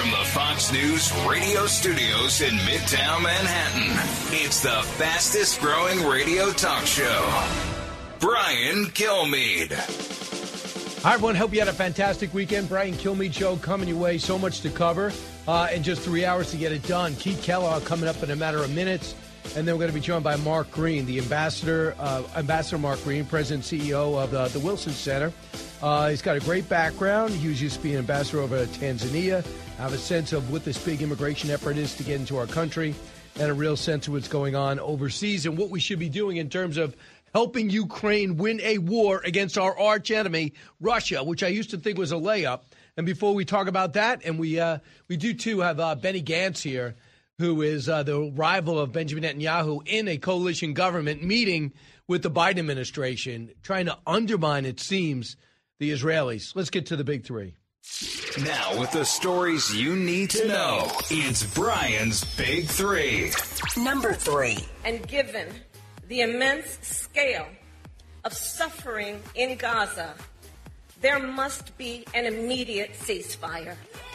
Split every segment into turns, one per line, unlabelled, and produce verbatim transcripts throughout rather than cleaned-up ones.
From the Fox News radio studios in Midtown Manhattan, it's the fastest growing radio talk show. Brian Kilmeade.
Hi, everyone. Hope you had a fantastic weekend. Brian Kilmeade Show coming your way. So much to cover uh, in just three hours to get it done. Keith Kellogg coming up in a matter of minutes. And then we're going to be joined by Mark Green, the ambassador, uh, Ambassador Mark Green, President and C E O of the, the Wilson Center. Uh, he's got a great background. He was used to be an ambassador over to Tanzania. I have a sense of what this big immigration effort is to get into our country and a real sense of what's going on overseas and what we should be doing in terms of helping Ukraine win a war against our arch enemy, Russia, which I used to think was a layup. And before we talk about that, and we uh, we do, too, have uh, Benny Gantz here, who is uh, the rival of Benjamin Netanyahu in a coalition government meeting with the Biden administration, trying to undermine, it seems, the Israelis. Let's get to the big three.
Now, with the stories you need to know, it's Brian's Big Three.
Number three.
And given the immense scale of suffering in Gaza, there must be an immediate ceasefire.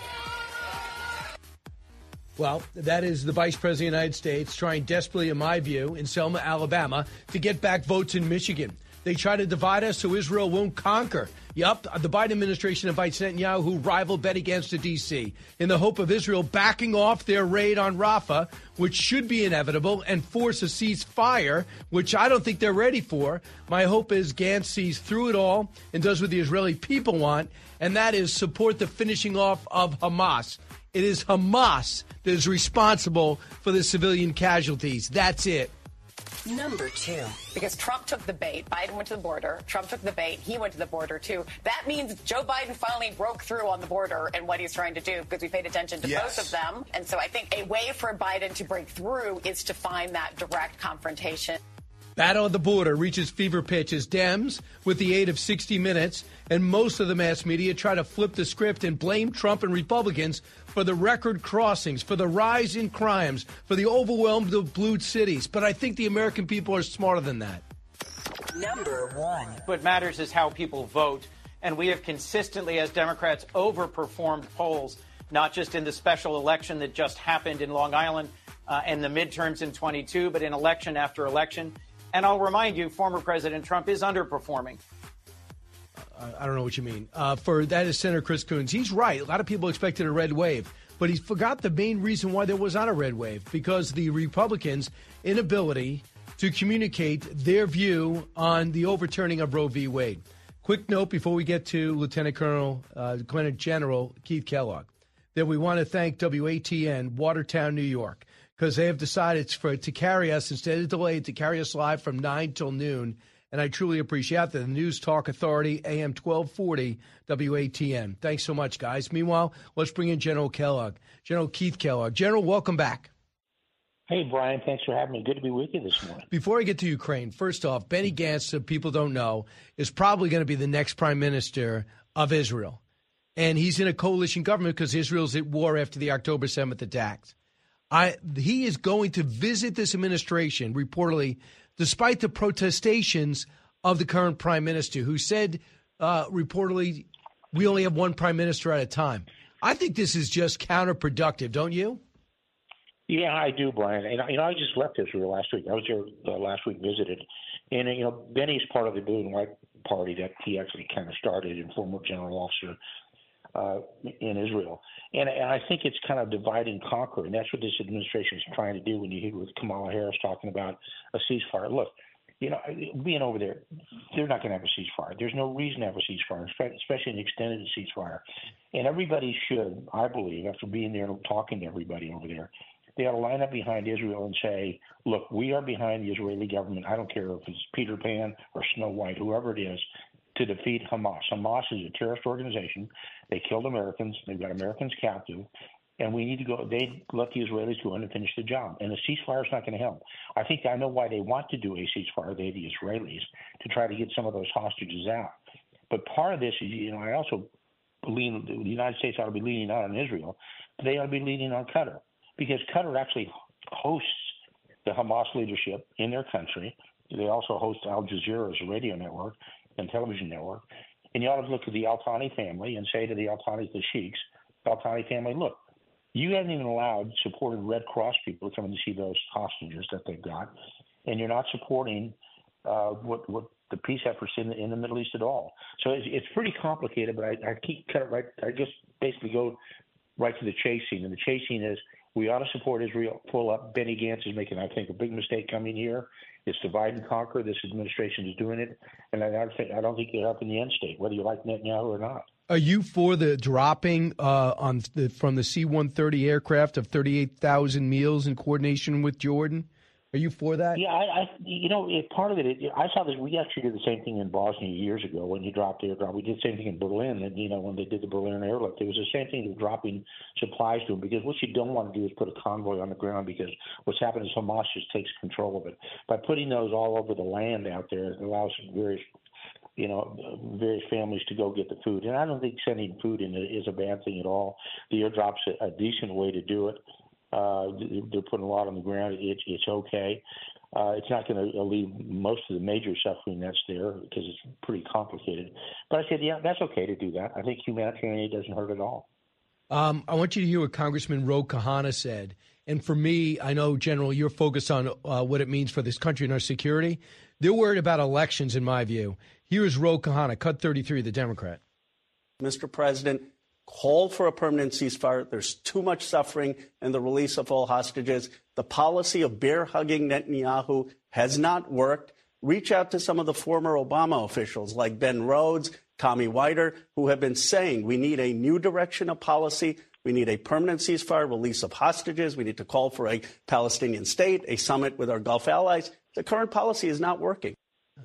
Well, that is the Vice President of the United States trying desperately, in my view, in Selma, Alabama, to get back votes in Michigan. They try to divide us so Israel won't conquer. Yup, the Biden administration invites Netanyahu, rival Benny Gantz, to D C in the hope of Israel backing off their raid on Rafah, which should be inevitable, and force a ceasefire, which I don't think they're ready for. My hope is Gantz sees through it all and does what the Israeli people want, and that is support the finishing off of Hamas. It is Hamas that is responsible for the civilian casualties. That's it.
Number two.
Because Trump took the bait. Biden went to the border. Trump took the bait. He went to the border, too. That means Joe Biden finally broke through on the border and what he's trying to do, because we paid attention to yes. both of them. And so I think a way for Biden to break through is to find that direct confrontation.
Battle of the border reaches fever pitch as Dems, with the aid of sixty minutes, and most of the mass media try to flip the script and blame Trump and Republicans for the record crossings, for the rise in crimes, for the overwhelmed of blue cities. But I think the American people are smarter than that.
Number one.
What matters is how people vote. And we have consistently, as Democrats, overperformed polls, not just in the special election that just happened in Long Island uh, and the midterms in twenty-two, but in election after election. And I'll remind you, former President Trump is underperforming.
I don't know what you mean. Uh, for that is Senator Chris Coons. He's right. A lot of people expected a red wave, but he forgot the main reason why there was not a red wave, because the Republicans' inability to communicate their view on the overturning of Roe v. Wade. Quick note before we get to Lieutenant Colonel, uh, Lieutenant General Keith Kellogg, that we want to thank W A T N, Watertown, New York, because they have decided for to carry us, instead of delayed, to carry us live from nine till noon. And I truly appreciate that. The News Talk Authority, A M twelve forty, W A T N. Thanks so much, guys. Meanwhile, let's bring in General Kellogg, General Keith Kellogg. General, welcome back.
Hey, Brian, thanks for having me. Good to be with you this morning.
Before I get to Ukraine, first off, Benny Gantz, so people don't know, is probably going to be the next prime minister of Israel. And he's in a coalition government because Israel's at war after the October seventh attacks. I, he is going to visit this administration, reportedly, despite the protestations of the current prime minister, who said, uh, reportedly, we only have one prime minister at a time. I think this is just counterproductive, don't you?
Yeah, I do, Brian. And you know, I just left Israel last week. I was there uh, last week, visited. And, you know, Benny's part of the Blue and White Party that he actually kind of started, and former general officer uh, in Israel. And, and I think it's kind of divide and conquer, and that's what this administration is trying to do when you hear with Kamala Harris talking about a ceasefire. Look, you know, being over there, they're not going to have a ceasefire. There's no reason to have a ceasefire, especially an extended ceasefire. And everybody should, I believe, after being there and talking to everybody over there, they ought to line up behind Israel and say, look, we are behind the Israeli government. I don't care if it's Peter Pan or Snow White, whoever it is, to defeat Hamas. Hamas is a terrorist organization. They killed Americans. They've got Americans captive. And we need to go – they let the Israelis go in and finish the job. And a ceasefire is not going to help. I think I know why they want to do a ceasefire, they, the Israelis, to try to get some of those hostages out. But part of this is, you know, I also believe the United States ought to be leaning not on Israel, but they ought to be leaning on Qatar, because Qatar actually hosts the Hamas leadership in their country. They also host Al Jazeera as a radio network and television network. And you ought to look at the Al Thani family and say to the Al Thani, the sheiks, Al Thani family, look, You haven't even allowed supported Red Cross people to come and see those hostages that they've got, and you're not supporting uh, what what the peace efforts in the, in the Middle East at all. So it's, it's pretty complicated, but I, I keep cut it right. I just basically go right to the chasing, and the chasing is we ought to support Israel. Pull up. Benny Gantz is making, I think, a big mistake coming here. It's divide and conquer. This administration is doing it, and I don't think I don't think they're up in the end state, whether you like Netanyahu or not.
Are you for the dropping uh, on the, from the C one thirty aircraft of thirty-eight thousand meals in coordination with Jordan? Are you for that?
Yeah, I, I you know, it, part of it, it, I saw this. We actually did the same thing in Bosnia years ago when you dropped the airdrop. We did the same thing in Berlin, and you know, when they did the Berlin airlift, it was the same thing as dropping supplies to them. Because what you don't want to do is put a convoy on the ground, because what's happened is Hamas just takes control of it. By putting those all over the land out there, it allows various, you know, various families to go get the food. And I don't think sending food in is a bad thing at all. The airdrop's a, a decent way to do it. Uh, they're putting a lot on the ground. It, it's okay. Uh, it's not going to alleviate most of the major suffering that's there because it's pretty complicated. But I said, yeah, that's okay to do that. I think humanitarian aid doesn't hurt at all.
Um, I want you to hear what Congressman Ro Khanna said. And for me, I know, General, you're focused on uh, what it means for this country and our security. They're worried about elections, in my view. Here is Ro Khanna, cut thirty-three, the Democrat.
Mister President, call for a permanent ceasefire. There's too much suffering and the release of all hostages. The policy of bear-hugging Netanyahu has not worked. Reach out to some of the former Obama officials like Ben Rhodes, Tommy Whiter, who have been saying we need a new direction of policy. We need a permanent ceasefire, release of hostages. We need to call for a Palestinian state, a summit with our Gulf allies. The current policy is not working.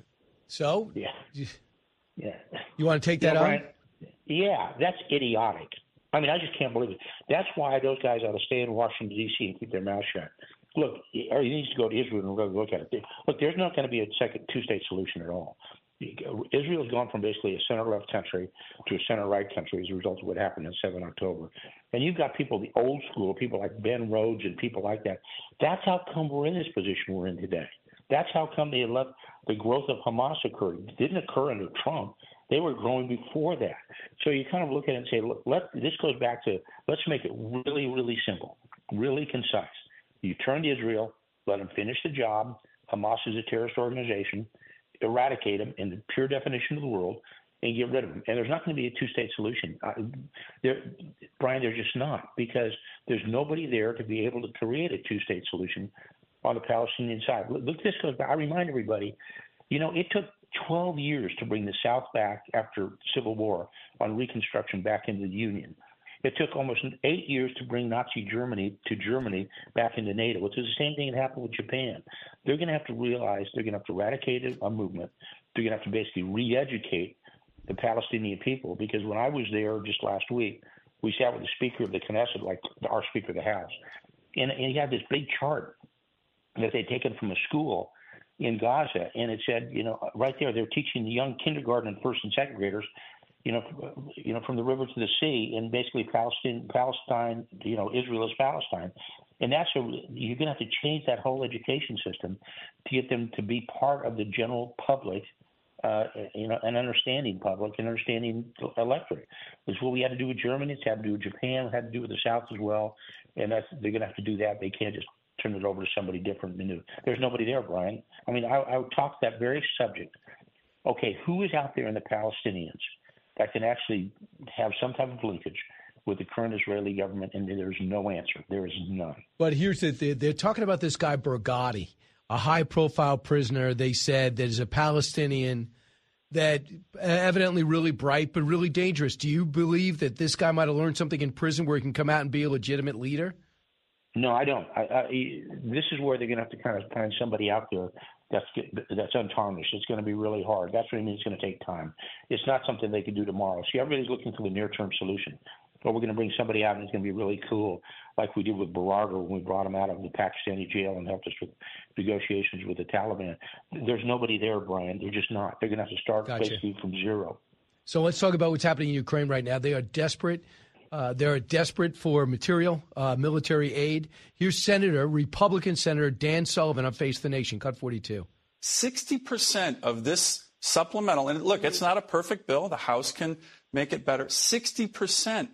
So?
Yeah. Yeah.
You want to take that
yeah,
on?
Brian, yeah, that's idiotic. I mean, I just can't believe it. That's why those guys ought to stay in Washington, D C and keep their mouth shut. Look, or he needs to go to Israel and really look at it. Look, there's not going to be a second two-state solution at all. Israel has gone from basically a center-left country to a center-right country as a result of what happened on the seventh of October. And you've got people, the old school, people like Ben Rhodes and people like that. That's how come we're in this position we're in today. That's how come they left the growth of Hamas occurred. It didn't occur under Trump. They were growing before that. So you kind of look at it and say, look, let, this goes back to, let's make it really, really simple, really concise. You turn to Israel, let them finish the job. Hamas is a terrorist organization. Eradicate them in the pure definition of the world and get rid of them. And there's not going to be a two-state solution. Uh, there, Brian, there's just not, because there's nobody there to be able to create a two-state solution on the Palestinian side. Look, this goes back. I remind everybody, you know, it took twelve years to bring the South back after Civil War on Reconstruction back into the Union. It took almost eight years to bring Nazi Germany to Germany back into NATO, which is the same thing that happened with Japan. They're going to have to realize they're going to have to eradicate a movement. They're going to have to basically re-educate the Palestinian people, because when I was there just last week, we sat with the Speaker of the Knesset, like our Speaker of the House, and, and he had this big chart that they'd taken from a school in Gaza, and it said, you know, right there, they're teaching the young kindergarten and first and second graders, you know, you know, from the river to the sea, and basically Palestine, Palestine, you know, Israel is Palestine, and that's a, you're going to have to change that whole education system to get them to be part of the general public, uh, you know, an understanding public, an understanding electorate. It's what we had to do with Germany. It's had to do with Japan. It had to do with the South as well, and that's they're going to have to do that. They can't just turn it over to somebody different and new. There's nobody there, Brian. I mean, I, I would talk that very subject. Okay, who is out there in the Palestinians that can actually have some type of linkage with the current Israeli government? And there's no answer. There is none.
But here's the thing. They're talking about this guy Barghouti, a high-profile prisoner, they said, that is a Palestinian that evidently really bright but really dangerous. Do you believe that this guy might have learned something in prison where he can come out and be a legitimate leader?
No, I don't. I, I, this is where they're going to have to kind of find somebody out there that's that's untarnished. It's going to be really hard. That's what I mean. It's going to take time. It's not something they can do tomorrow. See, everybody's looking for the near-term solution. But we're going to bring somebody out and it's going to be really cool, like we did with Barada when we brought him out of the Pakistani jail and helped us with negotiations with the Taliban. There's nobody there, Brian. They're just not. They're going to have to start
Gotcha.
basically from zero.
So let's talk about what's happening in Ukraine right now. They are desperate. Uh, they're desperate for material, uh, military aid. Here's Senator, Republican Senator Dan Sullivan on Face the Nation, cut forty-two.
sixty percent of this supplemental, and look, it's not a perfect bill. The House can make it better. sixty percent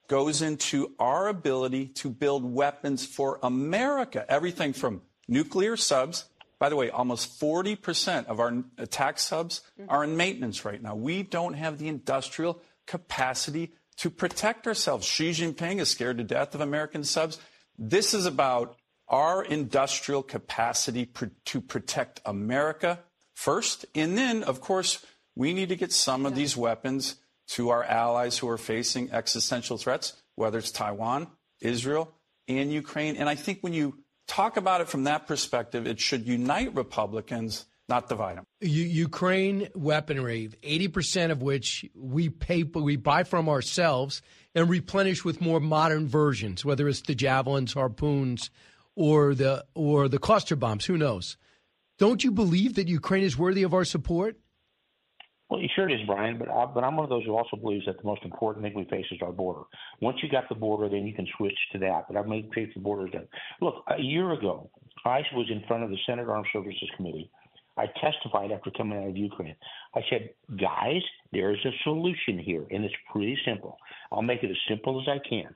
goes into our ability to build weapons for America. Everything from nuclear subs. By the way, almost forty percent of our attack subs are in maintenance right now. We don't have the industrial capacity to protect ourselves. Xi Jinping is scared to death of American subs. This is about our industrial capacity pr- to protect America first. And then, of course, we need to get some of these weapons to our allies who are facing existential threats, whether it's Taiwan, Israel, and Ukraine. And I think when you talk about it from that perspective, it should unite Republicans, not divide them.
U- Ukraine weaponry, eighty percent of which we pay, we buy from ourselves and replenish with more modern versions, whether it's the javelins, harpoons, or the or the cluster bombs. Who knows? Don't you believe that Ukraine is worthy of our support?
Well, sure it is, Brian, but, I, but I'm one of those who also believes that the most important thing we face is our border. Once you got the border, then you can switch to that. But I've made face the border again. Look, a year ago, I was in front of the Senate Armed Services Committee. I testified after coming out of Ukraine. I said, guys, there is a solution here, and it's pretty simple. I'll make it as simple as I can.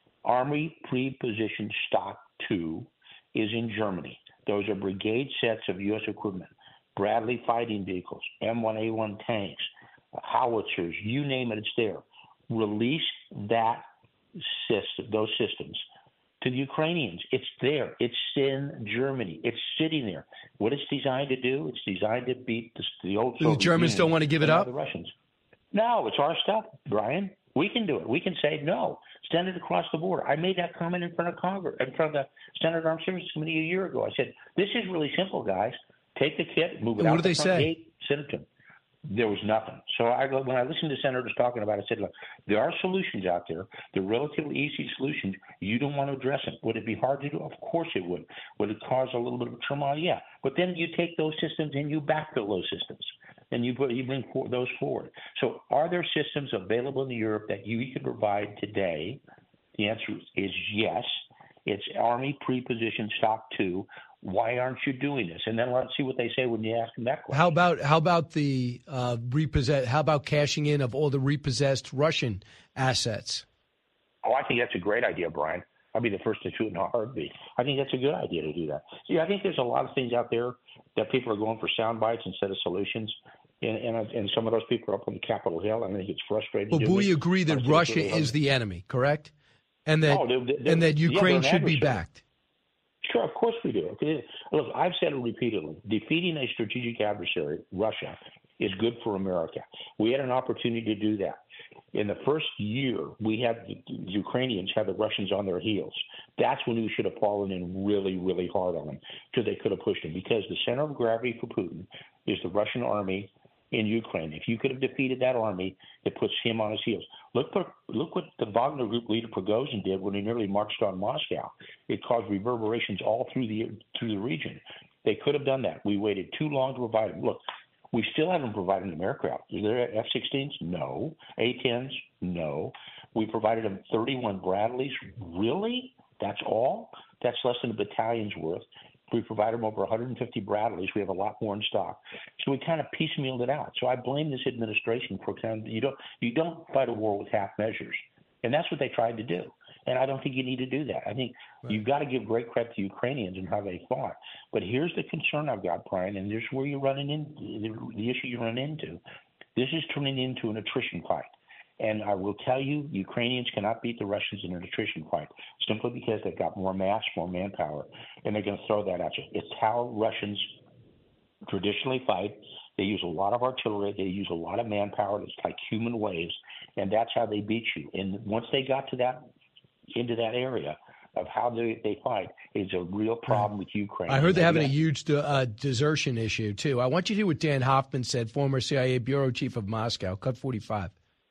Army Pre-Positioned Stock two is in Germany. Those are brigade sets of U S equipment. Bradley fighting vehicles, M one A one tanks, howitzers, you name it, it's there. Release that system, those systems to the Ukrainians. It's there. It's in Germany. It's sitting there. What it's designed to do, it's designed to beat the, the old Soviet
The Germans
Union
don't want to give it up?
The Russians. No, it's our stuff, Brian. We can do it. We can say no. Send it across the border. I made that comment in front of Congress, in front of the Senate Armed Services Committee a year ago. I said, this is really simple, guys. Take the kit, move it
and
out
what do
the
they
front
say?
gate, send it to them. There was nothing. So I go, when I listened to senators talking about it, I said, look, there are solutions out there. They're relatively easy solutions. You don't want to address them. Would it be hard to do? Of course it would. Would it cause a little bit of turmoil? Yeah. But then you take those systems and you backfill those systems, and you, put, you bring for, those forward. So are there systems available in Europe that you can provide today? The answer is yes. It's Army Pre-Positioned Stock two. Why aren't you doing this? And then let's see what they say when you ask them that question.
How about how about the uh, repossess? How about cashing in of all the repossessed Russian assets?
Oh, I think that's a great idea, Brian. I'd be the first to do it in a heartbeat. I think that's a good idea to do that. See, I think there's a lot of things out there that people are going for sound bites instead of solutions. And, and, and some of those people are up on the Capitol Hill. I think it's frustrating.
Well, but we agree that Russia is the enemy, correct? And that
oh, they're, they're,
and that Ukraine
yeah,
should be backed.
Sure, of course we do. Okay. Look, I've said it repeatedly. Defeating a strategic adversary, Russia, is good for America. We had an opportunity to do that. In the first year, we had the Ukrainians had the Russians on their heels. That's when we should have fallen in really, really hard on them because they could have pushed them. Because the center of gravity for Putin is the Russian army in Ukraine. If you could have defeated that army, it puts him on his heels. Look for, look what the Wagner Group leader Prigozhin did when he nearly marched on Moscow. It caused reverberations all through the through the region. They could have done that. We waited too long to provide them. Look, we still haven't provided them aircraft. Is there F sixteens? No. A tens? No. We provided them thirty-one Bradleys. Really? That's all? That's less than a battalion's worth. We provided them over one hundred fifty Bradleys. We have a lot more in stock. So we kind of piecemealed it out. So I blame this administration for kind of, you don't you don't fight a war with half measures. And that's what they tried to do. And I don't think you need to do that. I think right. You've got to give great credit to Ukrainians and how they fought. But here's the concern I've got, Brian, and here's where you're running into the, the issue you run into. This is turning into an attrition fight. And I will tell you, Ukrainians cannot beat the Russians in an attrition fight simply because they've got more mass, more manpower, and they're going to throw that at you. It's how Russians traditionally fight. They use a lot of artillery. They use a lot of manpower. It's like human waves, and that's how they beat you. And once they got to that, into that area of how they, they fight, it's a real problem with Ukraine.
I heard they're having a huge uh, desertion issue, too. I want you to hear what Dan Hoffman said, former C I A bureau chief of Moscow, Cut forty-five.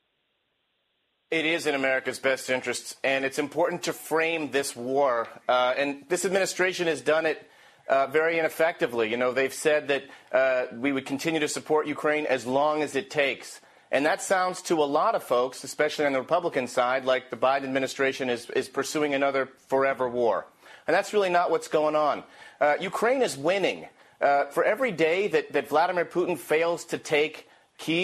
It is in America's best interests, and it's important to frame this war. Uh, and this administration has done it uh, very ineffectively. You know, they've said that uh, we would continue to support Ukraine as long as it takes. And that sounds to a lot of folks, especially on the Republican side, like the Biden administration is, is pursuing another forever war. And that's really not what's going on. Uh, Ukraine is winning. Uh, for every day that, that Vladimir Putin fails to take Kyiv,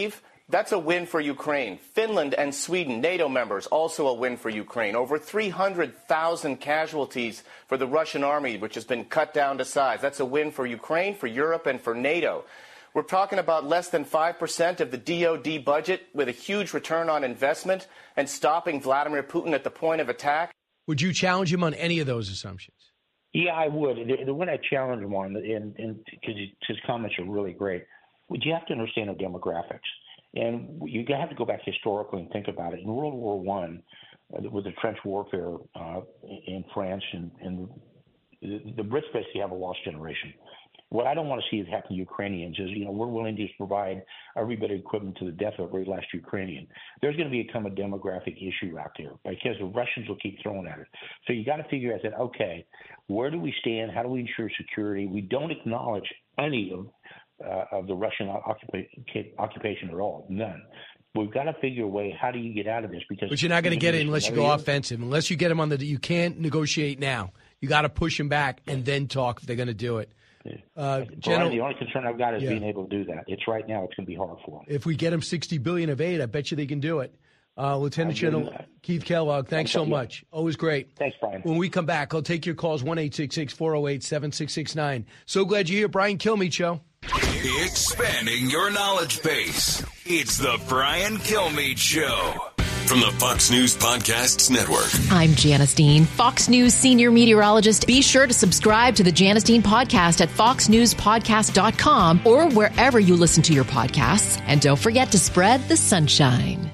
That's a win for Ukraine. Finland and Sweden, NATO members, also a win for Ukraine. Over three hundred thousand casualties for the Russian army, which has been cut down to size. That's a win for Ukraine, for Europe, and for NATO. We're talking about less than five percent of the D O D budget with a huge return on investment and stopping Vladimir Putin at the point of attack.
Would you challenge him on any of those assumptions?
Yeah, I would. The, the one I challenge him on, and because his comments are really great, would you have to understand the demographics. And you have to go back historically and think about it. In World War One, uh, with the trench warfare uh, in France, and, and the, the Brits basically have a lost generation. What I don't want to see happen to Ukrainians is, you know, we're willing to provide every bit of equipment to the death of every last Ukrainian. There's going to become a demographic issue out there because the Russians will keep throwing at it. So you got to figure out that, okay, where do we stand? How do we ensure security? We don't acknowledge any of Uh, of the Russian occupa- occupation at all. None. We've got to figure a way. How do you get out of this? Because
but you're not going to get it unless you go offensive. Unless you get him on the. You can't negotiate now. You got to push him back and then talk if they're going to do it. Uh,
Brian,
General,
the only concern I've got is
yeah.
being able to do that. It's right now. It's going to be hard for them.
If we get him sixty billion of aid, I bet you they can do it. Uh, Lieutenant General Keith Kellogg, thanks so much. Always great.
Thanks, Brian.
When we come back, I'll take your calls, one eight six six, four oh eight, seven six six nine. So glad you're here. Brian Kilmeade Show.
Expanding your knowledge base. It's the Brian Kilmeade Show.
From the Fox News Podcasts Network.
I'm Janice Dean, Fox News senior meteorologist. Be sure to subscribe to the Janice Dean podcast at fox news podcast dot com or wherever you listen to your podcasts. And don't forget to spread the sunshine.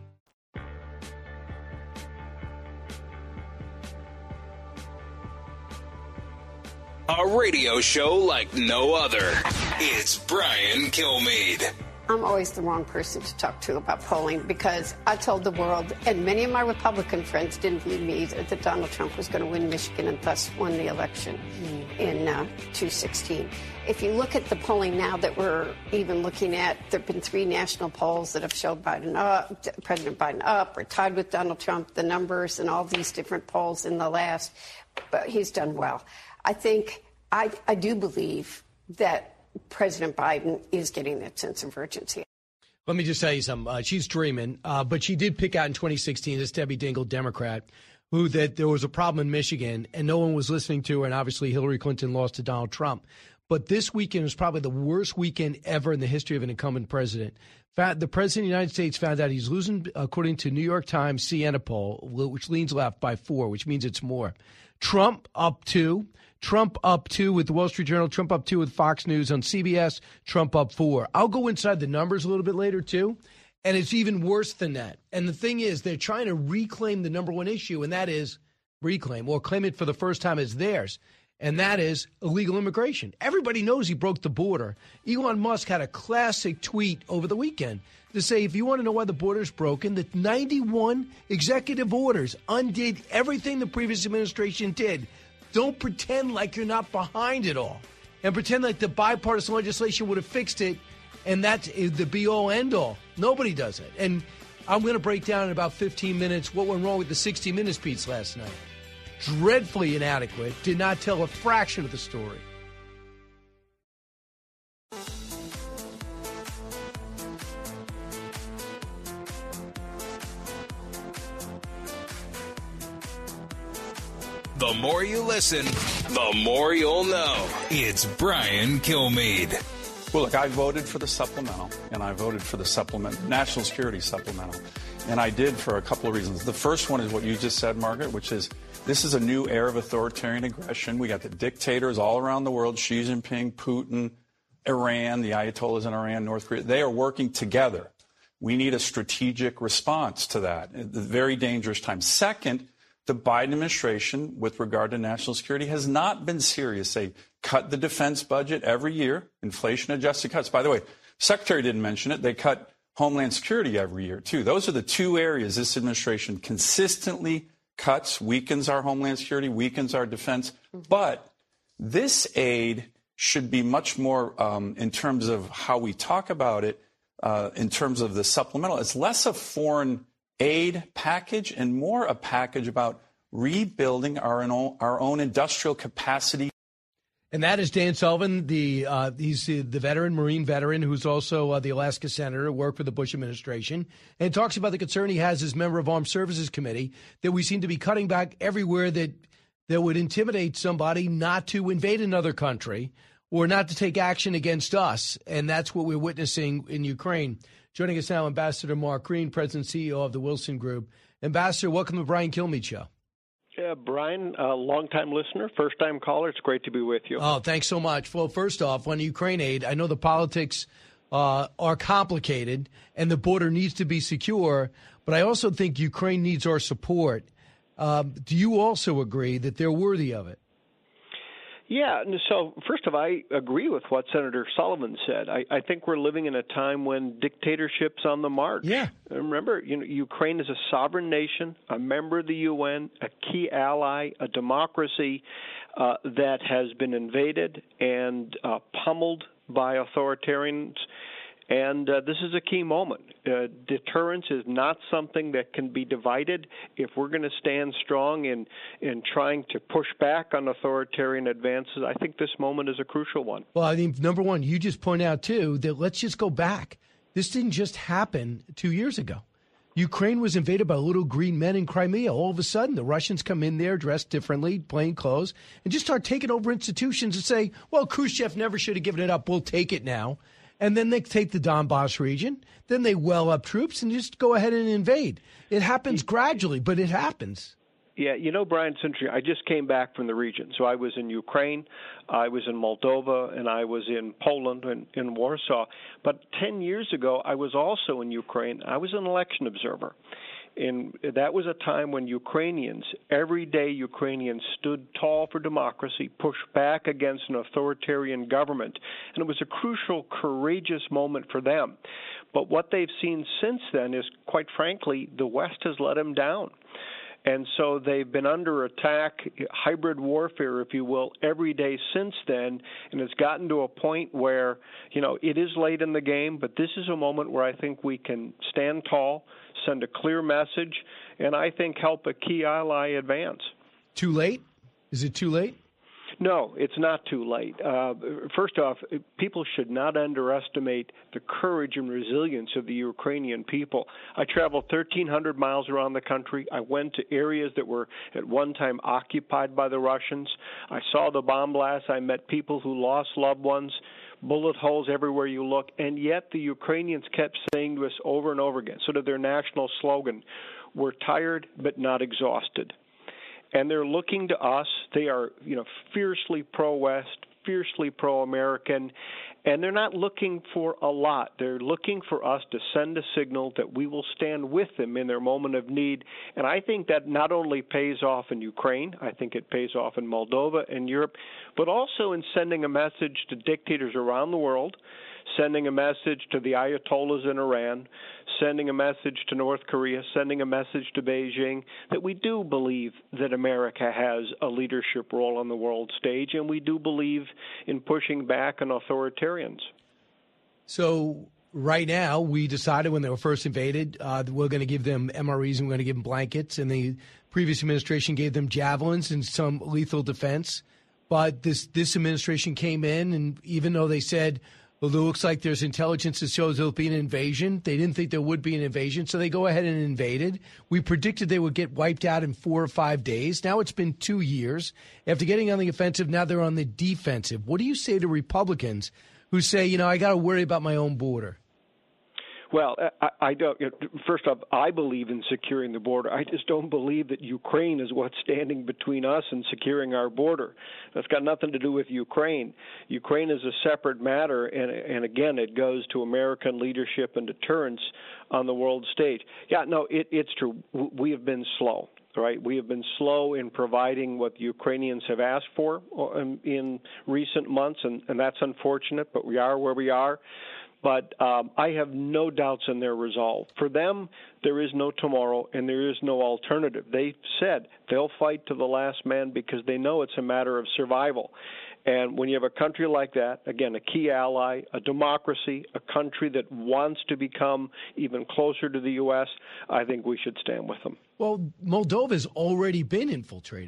A radio show like no other. It's Brian Kilmeade.
I'm always the wrong person to talk to about polling because I told the world, and many of my Republican friends didn't believe me either, that Donald Trump was going to win Michigan and thus won the election in uh, two sixteen. If you look at the polling now that we're even looking at, there have been three national polls that have showed Biden up, President Biden up, or tied with Donald Trump, the numbers and all these different polls in the last, but he's done well. I think, I, I do believe that President Biden is getting that sense of urgency.
Let me just tell you something. Uh, she's dreaming, uh, but she did pick out in twenty sixteen this Debbie Dingell Democrat, who that there was a problem in Michigan and no one was listening to her, and obviously Hillary Clinton lost to Donald Trump. But this weekend was probably the worst weekend ever in the history of an incumbent president. The president of the United States found out he's losing, according to New York Times Siena poll, which leans left by four, which means it's more. Trump up two. Trump up two with the Wall Street Journal. Trump up two with Fox News on C B S. Trump up four. I'll go inside the numbers a little bit later, too. And it's even worse than that. And the thing is, they're trying to reclaim the number one issue, and that is reclaim or claim it for the first time as theirs. And that is illegal immigration. Everybody knows he broke the border. Elon Musk had a classic tweet over the weekend to say, if you want to know why the border's broken, the ninety-one executive orders undid everything the previous administration did. Don't pretend like you're not behind it all and pretend like the bipartisan legislation would have fixed it and that's the be-all, end-all. Nobody does it. And I'm going to break down in about fifteen minutes what went wrong with the sixty minutes piece last night. Dreadfully inadequate, did not tell a fraction of the story.
The more you listen, the more you'll know. It's Brian Kilmeade.
Well, look, I voted for the supplemental, and I voted for the supplement, national security supplemental. And I did for a couple of reasons. The first one is what you just said, Margaret, which is this is a new era of authoritarian aggression. We got the dictators all around the world, Xi Jinping, Putin, Iran, the Ayatollahs in Iran, North Korea. They are working together. We need a strategic response to that at the very dangerous time. Second, the Biden administration, with regard to national security, has not been serious. They cut the defense budget every year, inflation-adjusted cuts. By the way, Secretary didn't mention it. They cut Homeland Security every year, too. Those are the two areas this administration consistently cuts, weakens our Homeland Security, weakens our defense. But this aid should be much more, um, in terms of how we talk about it, uh, in terms of the supplemental. It's less a foreign aid package and more a package about rebuilding our own, our own industrial capacity.
And that is Dan Sullivan, the uh, he's the, the veteran, Marine veteran, who's also uh, the Alaska senator, worked for the Bush administration, and talks about the concern he has as member of Armed Services Committee that we seem to be cutting back everywhere that that would intimidate somebody not to invade another country or not to take action against us. And that's what we're witnessing in Ukraine. Joining us now, Ambassador Mark Green, President and C E O of the Wilson Group. Ambassador, welcome to the Brian Kilmeade Show.
Yeah, Brian, a longtime listener, first-time caller. It's great to be with you.
Oh, thanks so much. Well, first off, on Ukraine aid, I know the politics uh, are complicated and the border needs to be secure, but I also think Ukraine needs our support. Um, do you also agree that they're worthy of it?
Yeah, so first of all, I agree with what Senator Sullivan said. I, I think we're living in a time when dictatorship's on the march.
Yeah.
Remember, you know, Ukraine is a sovereign nation, a member of the U N, a key ally, a democracy uh, that has been invaded and uh, pummeled by authoritarians. And uh, this is a key moment. Uh, deterrence is not something that can be divided. If we're going to stand strong in, in trying to push back on authoritarian advances, I think this moment is a crucial one.
Well, I mean, number one, you just point out, too, that let's just go back. This didn't just happen two years ago. Ukraine was invaded by little green men in Crimea. All of a sudden, the Russians come in there dressed differently, plain clothes, and just start taking over institutions and say, well, Khrushchev never should have given it up. We'll take it now. And then they take the Donbass region. Then they well up troops and just go ahead and invade. It happens gradually, but it happens.
Yeah, you know, Brian, since I just came back from the region. So I was in Ukraine, I was in Moldova, and I was in Poland and in Warsaw. But ten years ago, I was also in Ukraine. I was an election observer. And that was a time when Ukrainians, everyday Ukrainians, stood tall for democracy, pushed back against an authoritarian government. And it was a crucial, courageous moment for them. But what they've seen since then is, quite frankly, the West has let them down. And so they've been under attack, hybrid warfare, if you will, every day since then. And it's gotten to a point where, you know, it is late in the game, but this is a moment where I think we can stand tall, send a clear message, and I think help a key ally advance.
Too late? Is it too late?
No, it's not too late. Uh, first off, people should not underestimate the courage and resilience of the Ukrainian people. I traveled thirteen hundred miles around the country. I went to areas that were at one time occupied by the Russians. I saw the bomb blasts. I met people who lost loved ones, bullet holes everywhere you look, and yet the Ukrainians kept saying to us over and over again, sort of their national slogan, we're tired but not exhausted. And they're looking to us. They are, you know, fiercely pro-West, fiercely pro-American, and they're not looking for a lot. They're looking for us to send a signal that we will stand with them in their moment of need. And I think that not only pays off in Ukraine, I think it pays off in Moldova and Europe, but also in sending a message to dictators around the world, sending a message to the Ayatollahs in Iran, sending a message to North Korea, sending a message to Beijing that we do believe that America has a leadership role on the world stage, and we do believe in pushing back on authoritarians.
So right now, we decided when they were first invaded, uh, we're going to give them M R Es and we're going to give them blankets, and the previous administration gave them javelins and some lethal defense. But this, this administration came in, and even though they said, well, it looks like there's intelligence that shows there'll be an invasion. They didn't think there would be an invasion, so they go ahead and invaded. We predicted they would get wiped out in four or five days. Now it's been two years. After getting on the offensive, now they're on the defensive. What do you say to Republicans who say, you know, I got to worry about my own border?
Well, I, I don't. First off, I believe in securing the border. I just don't believe that Ukraine is what's standing between us and securing our border. That's got nothing to do with Ukraine. Ukraine is a separate matter, and, and again, it goes to American leadership and deterrence on the world stage. Yeah, no, it, it's true. We have been slow. Right, we have been slow in providing what the Ukrainians have asked for in recent months, and, and that's unfortunate, but we are where we are. But um, I have no doubts in their resolve. For them, there is no tomorrow, and there is no alternative. They said they'll fight to the last man because they know it's a matter of survival. And when you have a country like that, again, a key ally, a democracy, a country that wants to become even closer to the U S, I think we should stand with them.
Well, Moldova's already been infiltrated.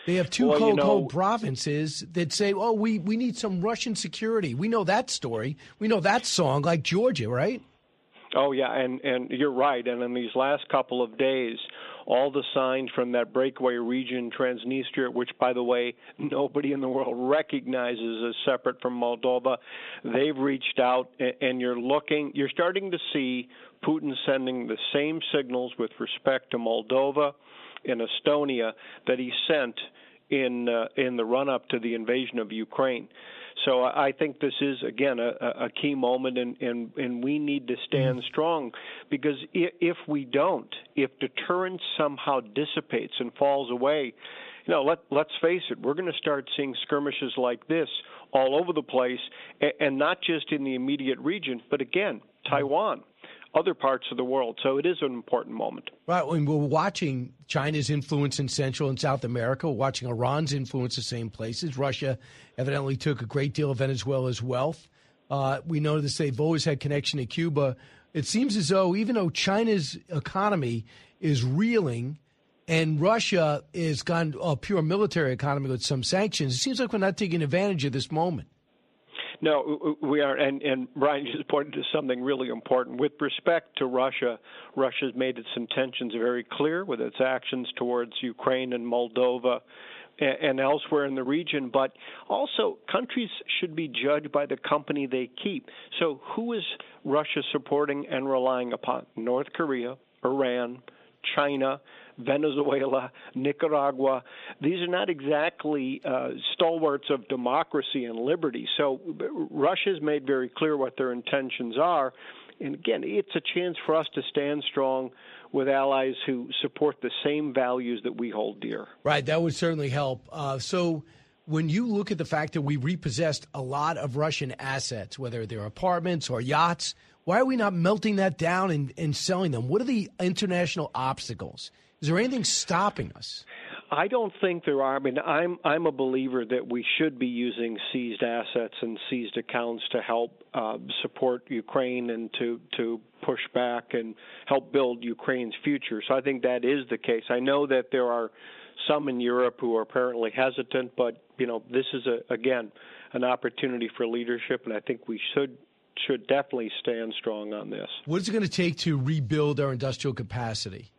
They have two
well,
cold,
you know,
cold provinces that say, oh, we, we need some Russian security. We know that story. We know that song, like Georgia, right?
Oh, yeah, and, and you're right. And in these last couple of days, all the signs from that breakaway region, Transnistria, which, by the way, nobody in the world recognizes as separate from Moldova, they've reached out, and you're looking, you're starting to see Putin sending the same signals with respect to Moldova and Estonia that he sent in uh, in the run-up to the invasion of Ukraine. So I think this is, again, a, a key moment, and, and, and we need to stand strong, because if we don't, if deterrence somehow dissipates and falls away, you know, let, let's face it, we're going to start seeing skirmishes like this all over the place, and, and not just in the immediate region, but again, Taiwan, other parts of the world. So it is an important moment.
Right. When we're watching China's influence in Central and South America, we're watching Iran's influence in the same places. Russia evidently took a great deal of Venezuela's wealth. Uh, we know that they've always had connection to Cuba. It seems as though even though China's economy is reeling and Russia is gone a pure military economy with some sanctions, it seems like we're not taking advantage of this moment.
No, we are, and, and Brian just pointed to something really important. With respect to Russia, Russia's made its intentions very clear with its actions towards Ukraine and Moldova and, and elsewhere in the region, but also countries should be judged by the company they keep. So who is Russia supporting and relying upon? North Korea, Iran, China, Venezuela, Nicaragua. These are not exactly uh, stalwarts of democracy and liberty. So Russia's made very clear what their intentions are. And again, it's a chance for us to stand strong with allies who support the same values that we hold dear.
Right. That would certainly help. Uh, so when you look at the fact that we repossessed a lot of Russian assets, whether they're apartments or yachts, why are we not melting that down and, and selling them? What are the international obstacles? Is there anything stopping us?
I don't think there are. I mean, I'm I'm a believer that we should be using seized assets and seized accounts to help uh, support Ukraine and to, to push back and help build Ukraine's future. So I think that is the case. I know that there are some in Europe who are apparently hesitant, but, you know, this is, a, again, an opportunity for leadership, and I think we should should definitely stand strong on this.
What is it going to take to rebuild our industrial capacity?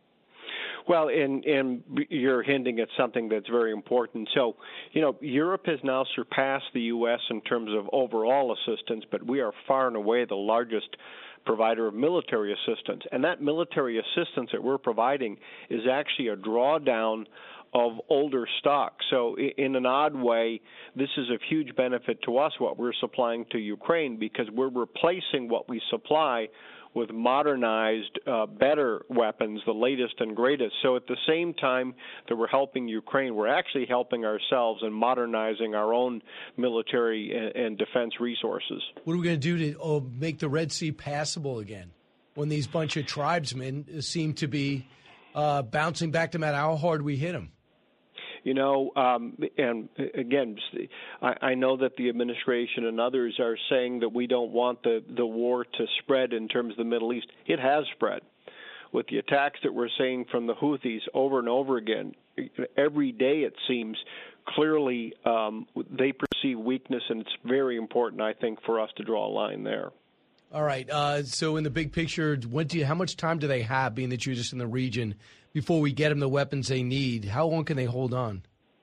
Well, and, and you're hinting at something that's very important. So, you know, Europe has now surpassed the U S in terms of overall assistance, but we are far and away the largest provider of military assistance. And that military assistance that we're providing is actually a drawdown of older stock. So in an odd way, this is of huge benefit to us, what we're supplying to Ukraine, because we're replacing what we supply with modernized, uh, better weapons, the latest and greatest. So at the same time that we're helping Ukraine, we're actually helping ourselves and modernizing our own military and, and defense resources.
What are we going to do to oh, make the Red Sea passable again when these bunch of tribesmen seem to be uh, bouncing back to matter how hard we hit them?
You know, um, and again, I, I know that the administration and others are saying that we don't want the, the war to spread in terms of the Middle East. It has spread. With the attacks that we're seeing from the Houthis over and over again, every day it seems, clearly um, they perceive weakness, and it's very important, I think, for us to draw a line there.
All right. Uh, so in the big picture, when do you, how much time do they have, being that you're just in the region, before we get them the weapons they need? How long can they hold on?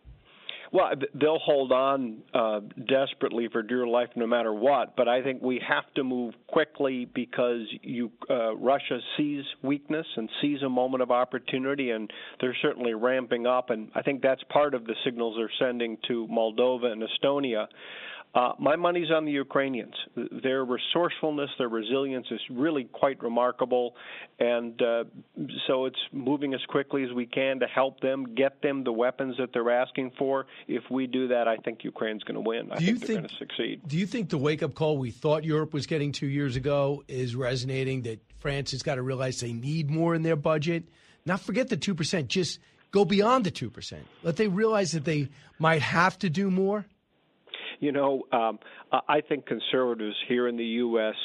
Well, they'll hold on uh, desperately for dear life no matter what. But I think we have to move quickly because you, uh, Russia sees weakness and sees a moment of opportunity, and they're certainly ramping up. And I think that's part of the signals they're sending to Moldova and Estonia. Uh, my money's on the Ukrainians. Their resourcefulness, their resilience is really quite remarkable, and uh, so it's moving as quickly as we can to help them, get them the weapons that they're asking for. If we do that, I think Ukraine's going to win. I think they're going to succeed.
Do you think the wake-up call we thought Europe was getting two years ago is resonating, that France has got to realize they need more in their budget? Not forget the two percent, just go beyond the two percent. Let they realize that they might have to do more?
You know, um, I think conservatives here in the U S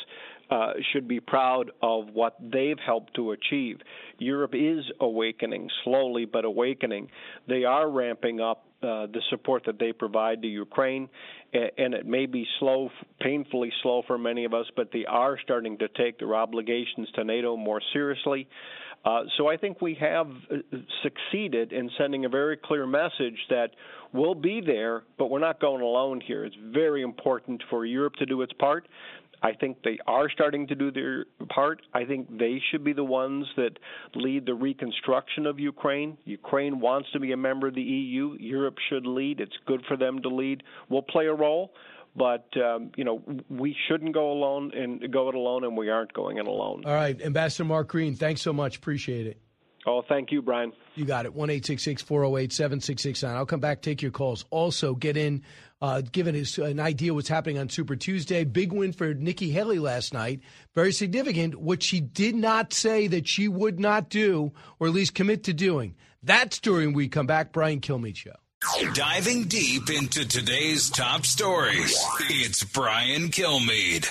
uh, should be proud of what they've helped to achieve. Europe is awakening, slowly but awakening. They are ramping up uh, the support that they provide to Ukraine, and it may be slow, painfully slow for many of us, but they are starting to take their obligations to NATO more seriously. Uh, so I think we have succeeded in sending a very clear message that we'll be there, but we're not going alone here. It's very important for Europe to do its part. I think they are starting to do their part. I think they should be the ones that lead the reconstruction of Ukraine. Ukraine wants to be a member of the E U. Europe should lead. It's good for them to lead. We'll play a role. But, um, you know, we shouldn't go alone and go it alone, and we aren't going it alone.
All right. Ambassador Mark Green, thanks so much. Appreciate it.
Oh, thank you, Brian.
You got it. one eight six six, four oh eight, seven six six nine. I'll come back, take your calls. Also, get in, uh, given us an idea what's happening on Super Tuesday. Big win for Nikki Haley last night. Very significant. What she did not say that she would not do, or at least commit to doing. That story when we come back. Brian Kilmeade Show.
Diving deep into today's top stories, it's Brian Kilmeade.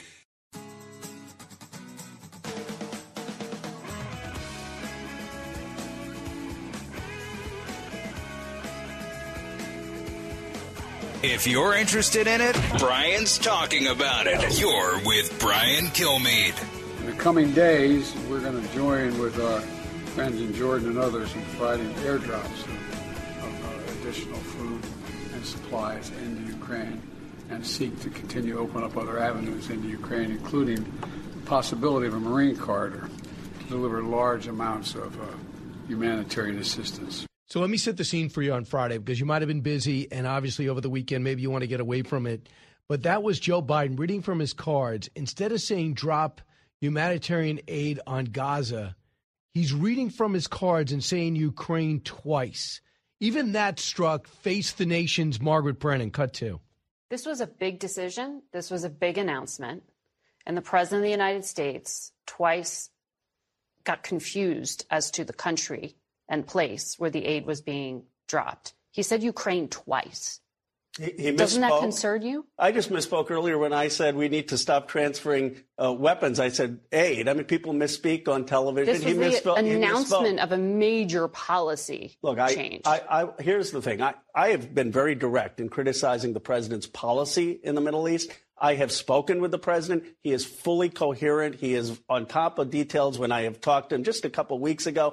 If you're interested in it, Brian's talking about it. You're with Brian Kilmeade.
In the coming days, we're going to join with our friends in Jordan and others in providing airdrops of, of uh, additional food and supplies into Ukraine and seek to continue to open up other avenues into Ukraine, including the possibility of a Marine corridor to deliver large amounts of uh, humanitarian assistance.
So let me set the scene for you on Friday, because you might have been busy, and obviously over the weekend maybe you want to get away from it. But that was Joe Biden reading from his cards. Instead of saying drop humanitarian aid on Gaza, he's reading from his cards and saying Ukraine twice. Even that struck Face the Nation's Margaret Brennan. Cut two.
This was a big decision. This was a big announcement. And the President of the United States twice got confused as to the country and place where the aid was being dropped. He said Ukraine twice.
He, he
Doesn't
misspoke.
that concern you?
I just misspoke earlier when I said we need to stop transferring uh, weapons. I said aid. I mean, people misspeak on television.
This
he
was the
misspoke.
announcement of a major policy
Look, I,
change.
I, I, here's the thing. I, I have been very direct in criticizing the president's policy in the Middle East. I have spoken with the president. He is fully coherent. He is on top of details. When I have talked to him just a couple of weeks ago,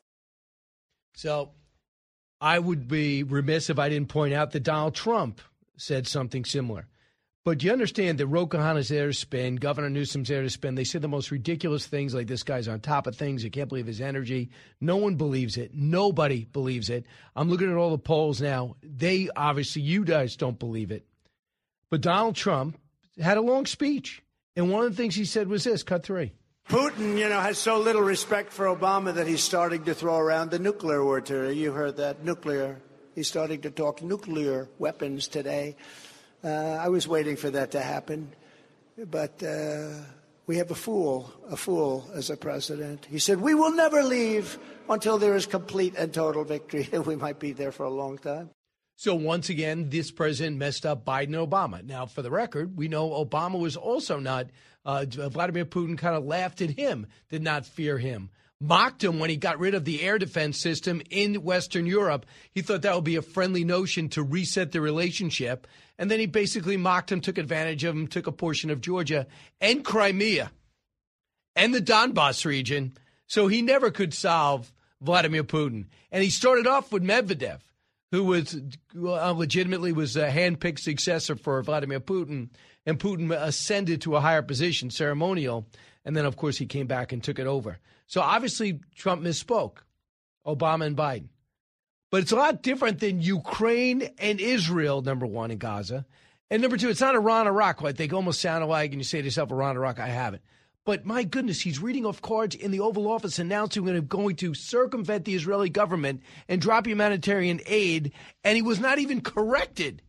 So I would be remiss if I didn't point out that Donald Trump said something similar. But you understand that Ro Khanna's there to spin, Governor Newsom's there to spin. They say the most ridiculous things, like this guy's on top of things. You can't believe his energy. No one believes it. Nobody believes it. I'm looking at all the polls now. They obviously, you guys don't believe it. But Donald Trump had a long speech. And one of the things he said was this, cut three.
Putin, you know, has so little respect for Obama that he's starting to throw around the nuclear word today. You heard that, nuclear. He's starting to talk nuclear weapons today. Uh, I was waiting for that to happen. But uh, we have a fool, a fool as a president. He said, we will never leave until there is complete and total victory. We might be there for a long time.
So once again, this president messed up Biden and Obama. Now, for the record, we know Obama was also not, uh, Vladimir Putin kind of laughed at him, did not fear him, mocked him when he got rid of the air defense system in Western Europe. He thought that would be a friendly notion to reset the relationship. And then he basically mocked him, took advantage of him, took a portion of Georgia and Crimea and the Donbass region. So he never could solve Vladimir Putin. And he started off with Medvedev, who was uh, legitimately was a handpicked successor for Vladimir Putin, and Putin ascended to a higher position, ceremonial, and then, of course, he came back and took it over. So obviously Trump misspoke, Obama and Biden. But it's a lot different than Ukraine and Israel, number one, in Gaza. And number two, it's not Iran, Iraq. Like they almost sound alike, and you say to yourself, Iran, Iraq, I haven't. But my goodness, he's reading off cards in the Oval Office announcing that he's going to circumvent the Israeli government and drop humanitarian aid, and he was not even corrected.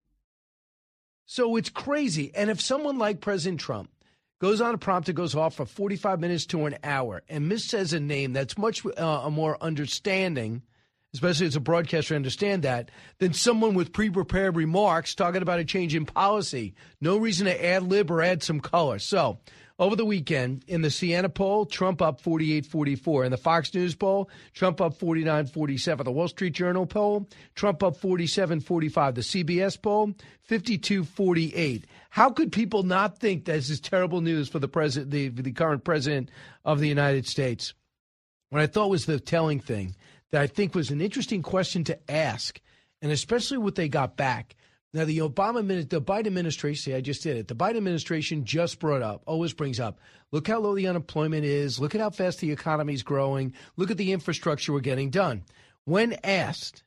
So it's crazy. And if someone like President Trump goes on a prompter, goes off for forty-five minutes to an hour, and missays a name that's much uh, more understanding especially as a broadcaster, understand that, than someone with pre-prepared remarks talking about a change in policy. No reason to ad lib or add some color. So, over the weekend, in the Siena poll, Trump up forty-eight forty-four. In the Fox News poll, Trump up forty-nine forty-seven. The Wall Street Journal poll, Trump up forty-seven forty-five. The C B S poll, fifty-two forty-eight. How could people not think this is terrible news for the president, the, the current president of the United States? What I thought was the telling thing that I think was an interesting question to ask, and especially what they got back. Now, the Obama, the Biden administration, see, I just did it. The Biden administration just brought up, always brings up, look how low the unemployment is. Look at how fast the economy is growing. Look at the infrastructure we're getting done. When asked,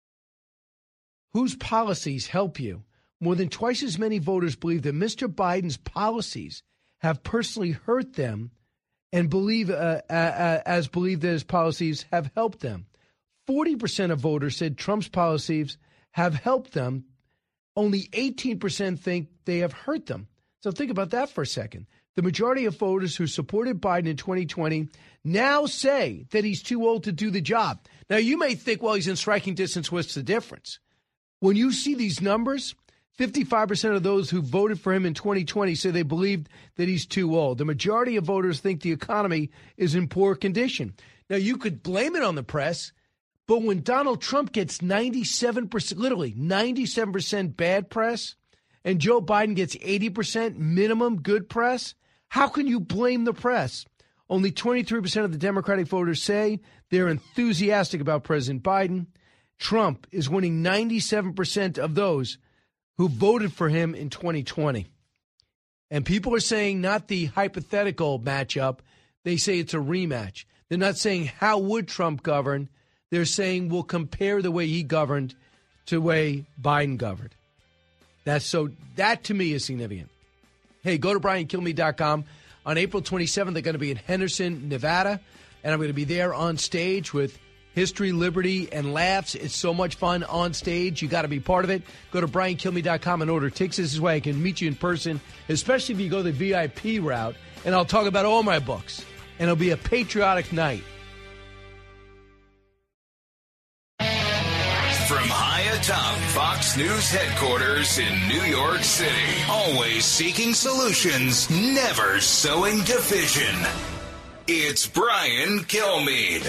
whose policies help you? More than twice as many voters believe that Mister Biden's policies have personally hurt them and believe uh, uh, as believe that his policies have helped them. forty percent of voters said Trump's policies have helped them. Only eighteen percent think they have hurt them. So think about that for a second. The majority of voters who supported Biden in twenty twenty now say that he's too old to do the job. Now, you may think, well, he's in striking distance. What's the difference? When you see these numbers, fifty-five percent of those who voted for him in twenty twenty say they believed that he's too old. The majority of voters think the economy is in poor condition. Now, you could blame it on the press. But when Donald Trump gets ninety-seven percent, literally ninety-seven percent bad press, and Joe Biden gets eighty percent minimum good press, how can you blame the press? Only twenty-three percent of the Democratic voters say they're enthusiastic about President Biden. Trump is winning ninety-seven percent of those who voted for him in twenty twenty. And people are saying not the hypothetical matchup. They say it's a rematch. They're not saying how would Trump govern. They're saying we'll compare the way he governed to the way Biden governed. That's so that to me is significant. Hey, go to brian kilmeade dot com. On April twenty-seventh, they're going to be in Henderson, Nevada, and I'm going to be there on stage with History, Liberty, and Laughs. It's so much fun on stage. You got to be part of it. Go to brian kilmeade dot com and order tickets. This is why I can meet you in person, especially if you go the V I P route, and I'll talk about all my books, and it'll be a patriotic night.
From high atop Fox News headquarters in New York City, always seeking solutions, never sowing division. It's Brian Kilmeade.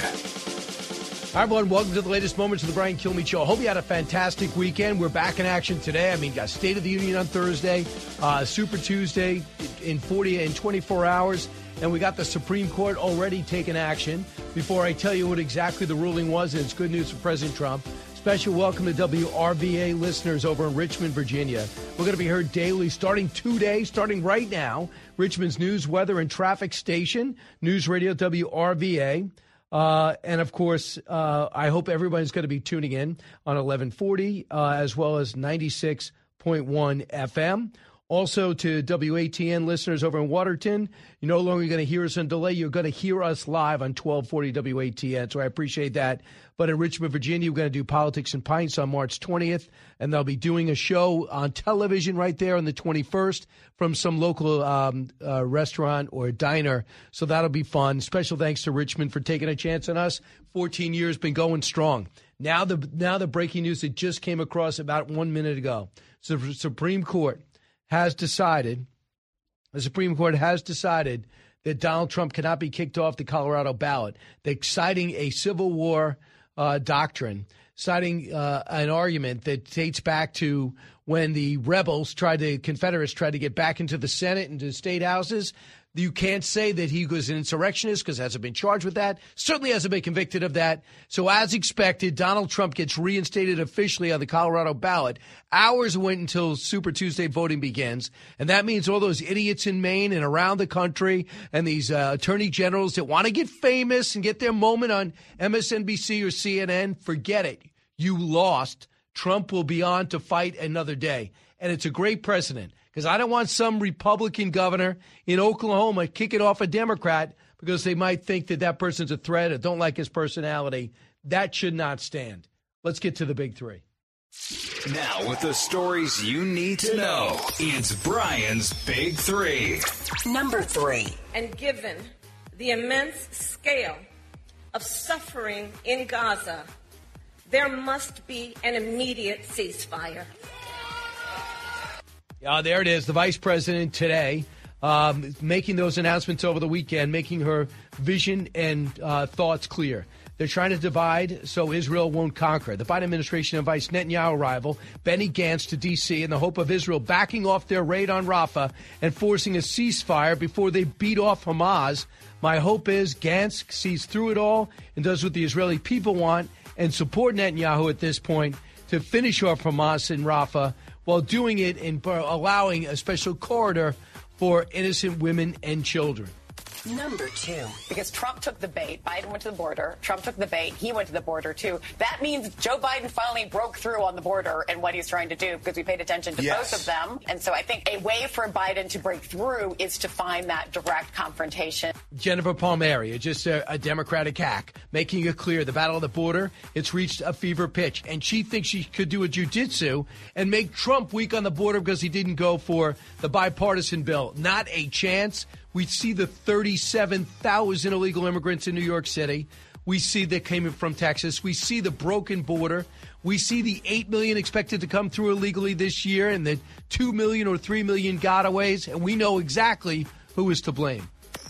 Hi, everyone. Welcome to the latest moments of the Brian Kilmeade Show. I hope you had a fantastic weekend. We're back in action today. I mean, got State of the Union on Thursday, uh, Super Tuesday in forty in twenty-four hours, and we got the Supreme Court already taking action. Before I tell you what exactly the ruling was, and it's good news for President Trump. Special welcome to W R V A listeners over in Richmond, Virginia. We're going to be heard daily starting today, starting right now. Richmond's news, weather, and traffic station, News Radio W R V A. Uh, and, of course, uh, I hope everybody's going to be tuning in on eleven forty uh, as well as ninety-six point one F M. Also to W A T N listeners over in Waterton, you're no longer going to hear us on delay. You're going to hear us live on twelve forty W A T N, so I appreciate that. But in Richmond, Virginia, we're going to do Politics and Pints on March twentieth, and they'll be doing a show on television right there on the twenty-first from some local um, uh, restaurant or diner, so that'll be fun. Special thanks to Richmond for taking a chance on us. fourteen years, been going strong. Now the, now the breaking news that just came across about one minute ago. So the Supreme Court has decided, the Supreme Court has decided that Donald Trump cannot be kicked off the Colorado ballot. They're citing a Civil War uh, doctrine, citing uh, an argument that dates back to when the rebels tried to, Confederates tried to get back into the Senate and to state houses. You can't say that he was an insurrectionist because hasn't been charged with that. Certainly hasn't been convicted of that. So as expected, Donald Trump gets reinstated officially on the Colorado ballot. Hours went until Super Tuesday voting begins. And that means all those idiots in Maine and around the country and these uh, attorney generals that want to get famous and get their moment on M S N B C or C N N, forget it. You lost. Trump will be on to fight another day. And it's a great precedent. Because I don't want some Republican governor in Oklahoma kicking off a Democrat because they might think that that person's a threat or don't like his personality. That should not stand. Let's get to the big three.
Now with the stories you need to know, it's Brian's Big Three.
Number three.
And given the immense scale of suffering in Gaza, there must be an immediate ceasefire.
Uh, there it is, the vice president today um, making those announcements over the weekend, making her vision and uh, thoughts clear. They're trying to divide so Israel won't conquer. The Biden administration invites Netanyahu rival Benny Gantz to D C in the hope of Israel backing off their raid on Rafah and forcing a ceasefire before they beat off Hamas. My hope is Gantz sees through it all and does what the Israeli people want and support Netanyahu at this point to finish off Hamas in Rafah while doing it and allowing a special corridor for innocent women and children.
Number two.
Because Trump took the bait. Biden went to the border. Trump took the bait. He went to the border, too. That means Joe Biden finally broke through on the border and what he's trying to do because we paid attention to
yes.
both of them. And so I think a way for Biden to break through is to find that direct confrontation.
Jennifer Palmieri, just a, a Democratic hack, making it clear the battle of the border, it's reached a fever pitch. And she thinks she could do a jujitsu and make Trump weak on the border because he didn't go for the bipartisan bill. Not a chance. We see the thirty-seven thousand illegal immigrants in New York City. We see that came from Texas. We see the broken border. We see the eight million expected to come through illegally this year and the two million or three million gotaways. And we know exactly who is to blame.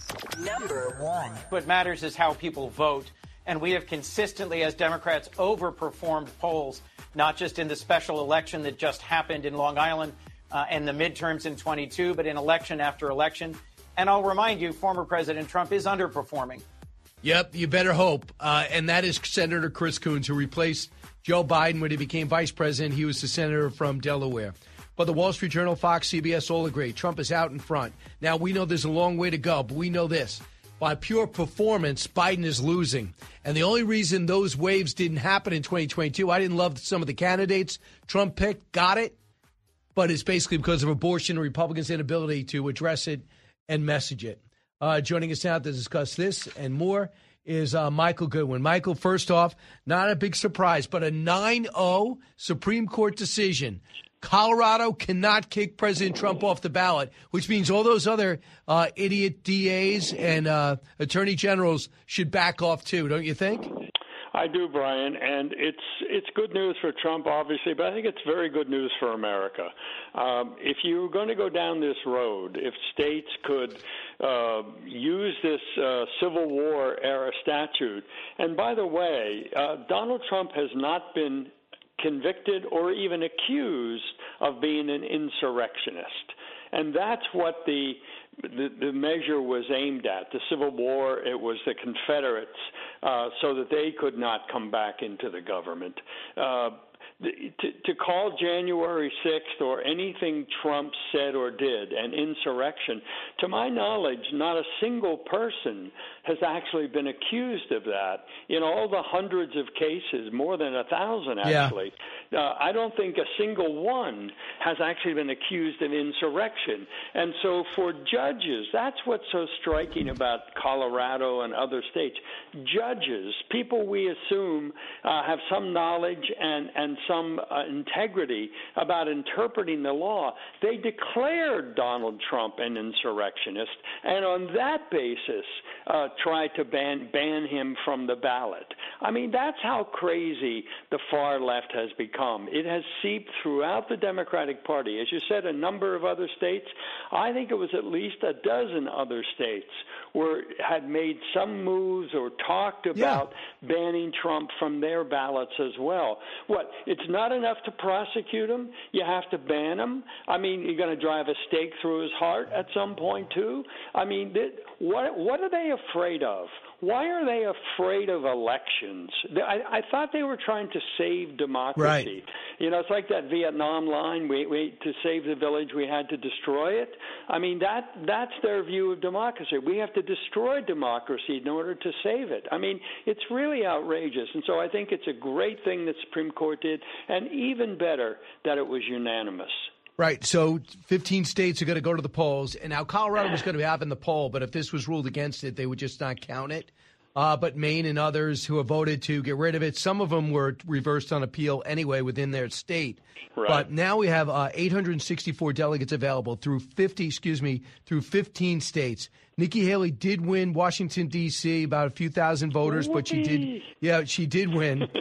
Number one.
What matters is how people vote. And we have consistently, as Democrats, overperformed polls, not just in the special election that just happened in Long Island uh, and the midterms in twenty-two, but in election after election. And I'll remind you, former President Trump is underperforming.
Yep, you better hope. Uh, and that is Senator Chris Coons, who replaced Joe Biden when he became vice president. He was the senator from Delaware. But the Wall Street Journal, Fox, C B S all agree. Trump is out in front. Now, we know there's a long way to go, but we know this. By pure performance, Biden is losing. And the only reason those waves didn't happen in twenty twenty-two, I didn't love some of the candidates Trump picked, got it. But it's basically because of abortion and Republicans' inability to address it and message it. Uh, joining us now to discuss this and more is uh, Michael Goodwin. Michael, first off, not a big surprise, but a nine oh Supreme Court decision. Colorado cannot kick President Trump off the ballot, which means all those other uh, idiot D As and uh, attorney generals should back off too, don't you think?
I do, Brian, and it's it's good news for Trump, obviously, but I think it's very good news for America. Um, if you're going to go down this road, if states could uh, use this uh, Civil War era statute, and by the way, uh, Donald Trump has not been convicted or even accused of being an insurrectionist. And that's what the, the the measure was aimed at. The Civil War, it was the Confederates, uh, so that they could not come back into the government. Uh, to, to call January sixth or anything Trump said or did an insurrection, to my knowledge, not a single person has actually been accused of that. In all the hundreds of cases, more than a thousand actually, yeah. uh, I don't think a single one has actually been accused of insurrection. And so for judges, that's what's so striking about Colorado and other states. Judges, people we assume uh, have some knowledge and, and some uh, integrity about interpreting the law, they declared Donald Trump an insurrectionist, and on that basis uh, tried to ban ban him from the ballot. I mean, that's how crazy the far left has become. It has seeped throughout the Democratic Party. As you said, a number of other states, I think it was at least a dozen other states were had made some moves or talked about yeah. banning Trump from their ballots as well. What, it's not enough to prosecute him? You have to ban him? I mean, you're going to drive a stake through his heart at some point, too? I mean, what what are they afraid of? Why are they afraid of elections? I, I thought they were trying to save democracy.
Right.
You know, it's like that Vietnam line, we, we, to save the village, we had to destroy it. I mean, that that's their view of democracy. We have to destroy democracy in order to save it. I mean, it's really outrageous. And so I think it's a great thing that Supreme Court did, and even better that it was unanimous.
Right. So fifteen states are going to go to the polls. And now Colorado was going to have in the poll, but if this was ruled against it, they would just not count it. Uh, but Maine and others who have voted to get rid of it, some of them were reversed on appeal anyway within their state.
Right.
But now we have uh, eight hundred sixty-four delegates available through fifty, excuse me, through fifteen states. Nikki Haley did win Washington, D C, about a few thousand voters, but she did, yeah, she did win.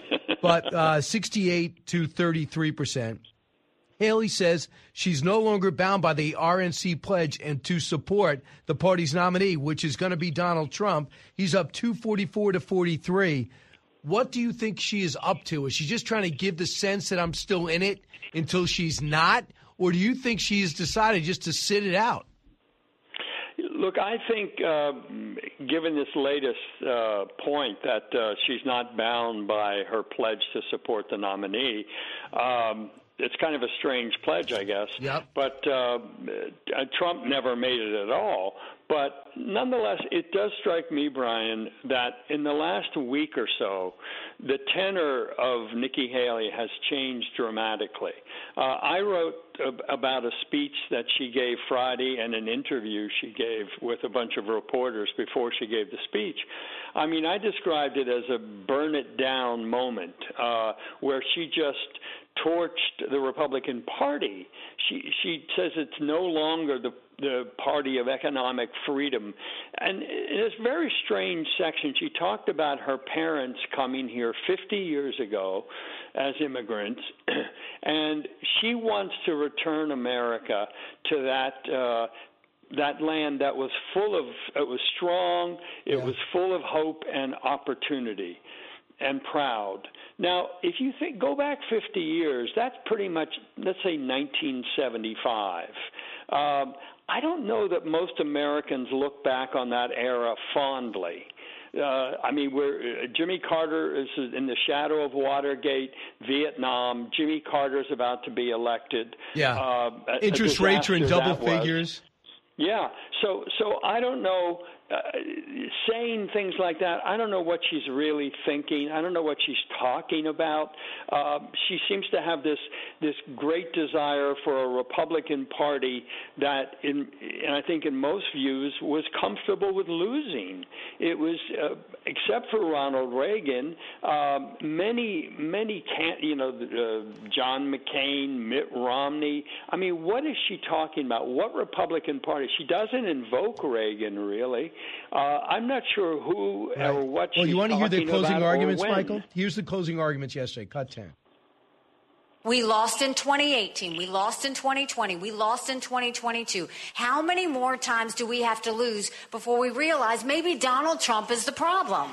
but uh, sixty-eight to thirty-three percent. Haley says she's no longer bound by the R N C pledge and to support the party's nominee, which is going to be Donald Trump. He's up two forty-four to forty-three. What do you think she is up to? Is she just trying to give the sense that I'm still in it until she's not? Or do you think she's decided just to sit it out?
Look, I think, uh, given this latest uh, point that uh, she's not bound by her pledge to support the nominee, um, it's kind of a strange pledge, I guess.
Yep.
But uh, Trump never made it at all. But nonetheless, it does strike me, Brian, that in the last week or so, the tenor of Nikki Haley has changed dramatically. Uh, I wrote ab- about a speech that she gave Friday and an interview she gave with a bunch of reporters before she gave the speech. I mean, I described it as a burn it down moment uh, where she just torched the Republican Party. She she says it's no longer the the party of economic freedom. And in this very strange section, she talked about her parents coming here fifty years ago as immigrants, and she wants to return America to that uh, that land that was full of, it was strong, it yeah. was full of hope and opportunity and proud. Now, if you think, go back fifty years, that's pretty much, let's say, nineteen seventy-five. Um, I don't know that most Americans look back on that era fondly. Uh, I mean, we're, uh, Jimmy Carter is in the shadow of Watergate, Vietnam. Jimmy Carter is about to be elected.
Yeah.
Uh,
Interest rates are in double figures.
Yeah. So, so I don't know. Uh, saying things like that, I don't know what she's really thinking. I don't know what she's talking about. Uh, she seems to have this this great desire for a Republican Party that, in, and I think in most views, was comfortable with losing. It was, uh, except for Ronald Reagan, uh, many, many can't, you know, uh, John McCain, Mitt Romney. I mean, what is she talking about? What Republican Party? She doesn't invoke Reagan, really. Uh, I'm not sure who right. or what.
Well, you want to hear the closing arguments,
when.
Michael? Here's the closing arguments yesterday. Cut ten.
We lost in twenty eighteen. We lost in twenty twenty. We lost in twenty twenty-two. How many more times do we have to lose before we realize maybe Donald Trump is the problem?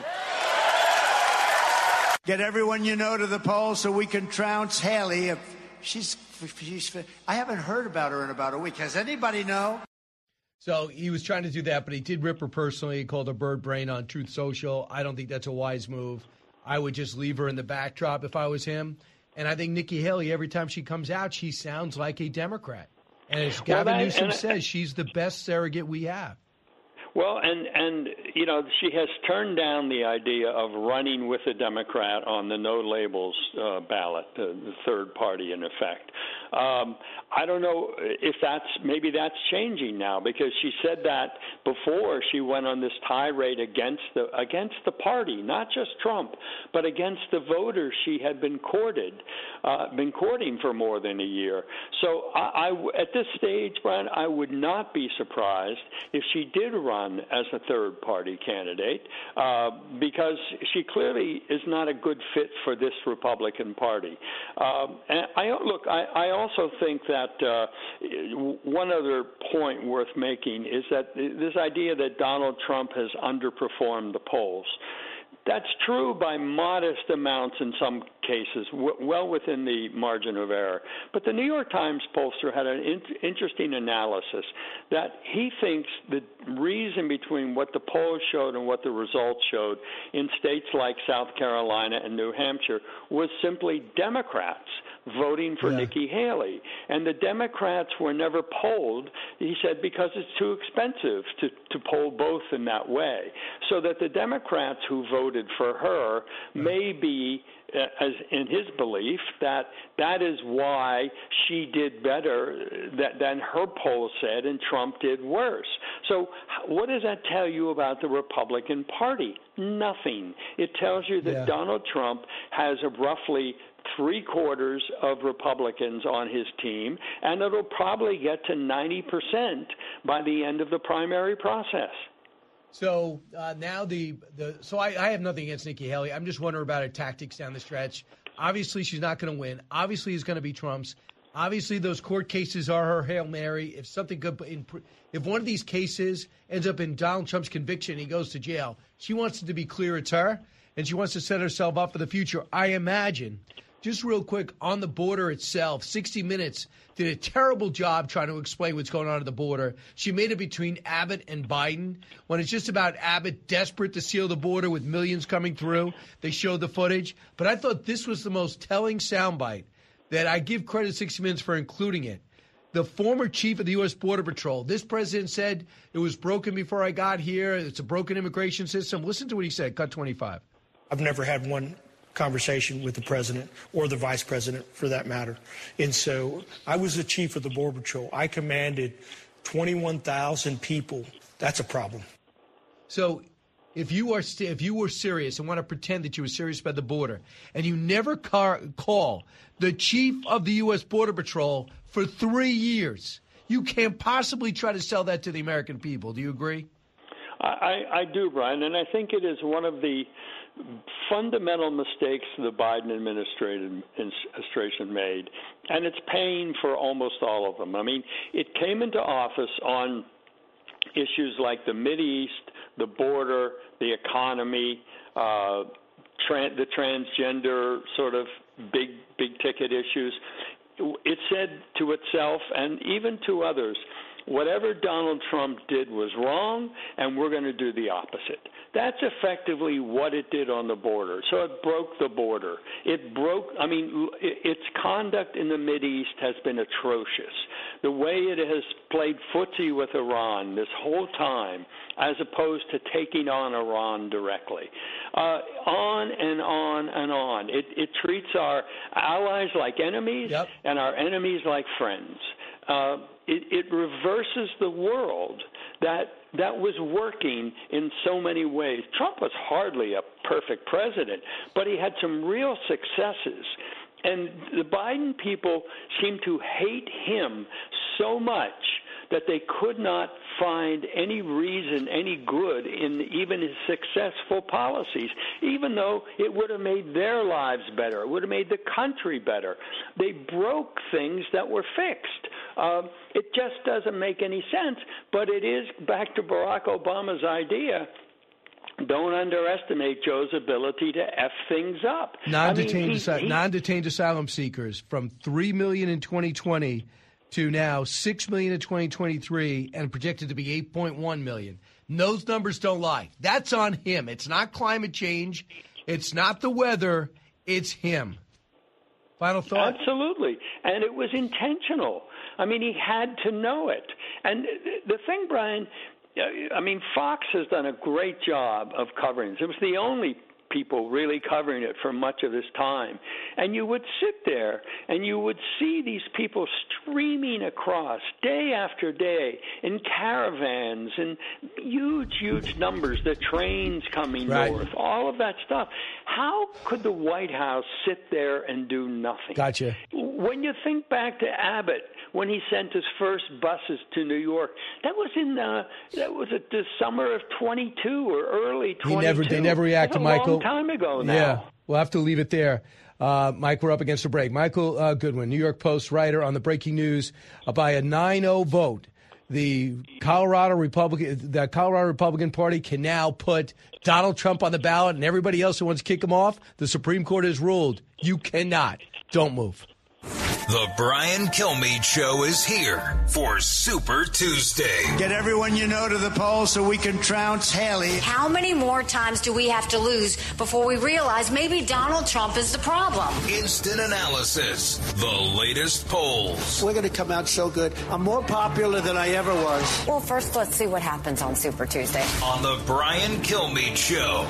Get everyone you know to the polls so we can trounce Haley. She's, she's. I haven't heard about her in about a week. Has anybody know?
So he was trying to do that, but he did rip her personally. He called her bird brain on Truth Social. I don't think that's a wise move. I would just leave her in the backdrop if I was him. And I think Nikki Haley, every time she comes out, she sounds like a Democrat. And as Gavin well, that, Newsom and, says, she's the best surrogate we have.
Well, and, and, you know, she has turned down the idea of running with a Democrat on the no labels uh, ballot, the, the third party in effect. Um, I don't know if that's, maybe that's changing now, because she said that before she went on this tirade against the, against the party, not just Trump, but against the voters she had been courted, uh, been courting for more than a year. So I, I, at this stage, Brian, I would not be surprised if she did run as a third party candidate, uh, because she clearly is not a good fit for this Republican Party. Um, and I look, I, I also think that uh, one other point worth making is that this idea that Donald Trump has underperformed the polls. That's true by modest amounts in some cases, w- well within the margin of error. But the New York Times pollster had an in- interesting analysis that he thinks the reason between what the polls showed and what the results showed in states like South Carolina and New Hampshire was simply Democrats voting for yeah. Nikki Haley. And the Democrats were never polled, he said, because it's too expensive to, to poll both in that way. So that the Democrats who voted for her may be, uh, as in his belief, that that is why she did better that, than her poll said and Trump did worse. So what does that tell you about the Republican Party? Nothing. It tells you that yeah. Donald Trump has a roughly three quarters of Republicans on his team, and it'll probably get to ninety percent by the end of the primary process.
So uh, now the, the so I, I have nothing against Nikki Haley. I'm just wondering about her tactics down the stretch. Obviously, she's not going to win. Obviously, it's going to be Trump's. Obviously, those court cases are her Hail Mary. If something good, if one of these cases ends up in Donald Trump's conviction and he goes to jail, she wants it to be clear it's her, and she wants to set herself up for the future. I imagine, just real quick, on the border itself, sixty minutes did a terrible job trying to explain what's going on at the border. She made it between Abbott and Biden. When it's just about Abbott desperate to seal the border with millions coming through, they showed the footage. But I thought this was the most telling soundbite that I give credit to sixty minutes for including it. The former chief of the U S Border Patrol, this president said it was broken before I got here. It's a broken immigration system. Listen to what he said. Cut twenty-five.
I've never had one conversation with the president or the vice president for that matter. And so I was the chief of the Border Patrol. I commanded twenty-one thousand people. That's a problem.
So if you are st- if you were serious and want to pretend that you were serious about the border and you never car- call the chief of the U S Border Patrol for three years, you can't possibly try to sell that to the American people. Do you agree?
I, I do, Brian, and I think it is one of the fundamental mistakes the Biden administration made, and it's paying for almost all of them. I mean, it came into office on issues like the Mideast, the border, the economy, uh, tra- the transgender sort of big, big ticket issues. It said to itself and even to others, whatever Donald Trump did was wrong, and we're going to do the opposite. That's effectively what it did on the border. So it broke the border. It broke, I mean, its conduct in the Mideast has been atrocious. The way it has played footsie with Iran this whole time, as opposed to taking on Iran directly. Uh, on and on and on. It, it treats our allies like enemies yep. and our enemies like friends. Uh, it, it reverses the world that that was working in so many ways. Trump was hardly a perfect president, but he had some real successes. And the Biden people seem to hate him so much that they could not find any reason, any good in even his successful policies, even though it would have made their lives better. It would have made the country better. They broke things that were fixed. Uh, it just doesn't make any sense, but it is back to Barack Obama's idea. Don't underestimate Joe's ability to F things up.
Non-detained,
I mean, he,
asy-
he,
non-detained asylum seekers from three million in twenty twenty to now six million in twenty twenty-three and projected to be eight point one million. Those numbers don't lie. That's on him. It's not climate change. It's not the weather. It's him. Final thought?
Absolutely. And it was intentional. I mean, he had to know it. And the thing, Brian, I mean, Fox has done a great job of covering this. It was the only people really covering it for much of this time. And you would sit there and you would see these people streaming across day after day in caravans and huge, huge numbers, the trains coming
right.
north, all of that stuff. How could the White House sit there and do nothing?
Gotcha.
When you think back to Abbott, when he sent his first buses to New York, that was in uh, that was at the summer of twenty-two or early twenty-two.
He never, they never reacted,
That's a
Michael.
Long time ago now.
Yeah, we'll have to leave it there. Uh, Mike, we're up against a break. Michael uh, Goodwin, New York Post writer on the breaking news. Uh, by a nine oh vote, the Colorado Republican, the Colorado Republican Party can now put Donald Trump on the ballot, and everybody else who wants to kick him off, the Supreme Court has ruled you cannot. Don't move.
The Brian Kilmeade Show is here for Super Tuesday.
Get everyone you know to the polls so we can trounce Haley.
How many more times do we have to lose before we realize maybe Donald Trump is the problem?
Instant analysis. The latest polls.
We're going to come out so good. I'm more popular than I ever was.
Well, first, let's see what happens on Super Tuesday.
On the Brian Kilmeade Show.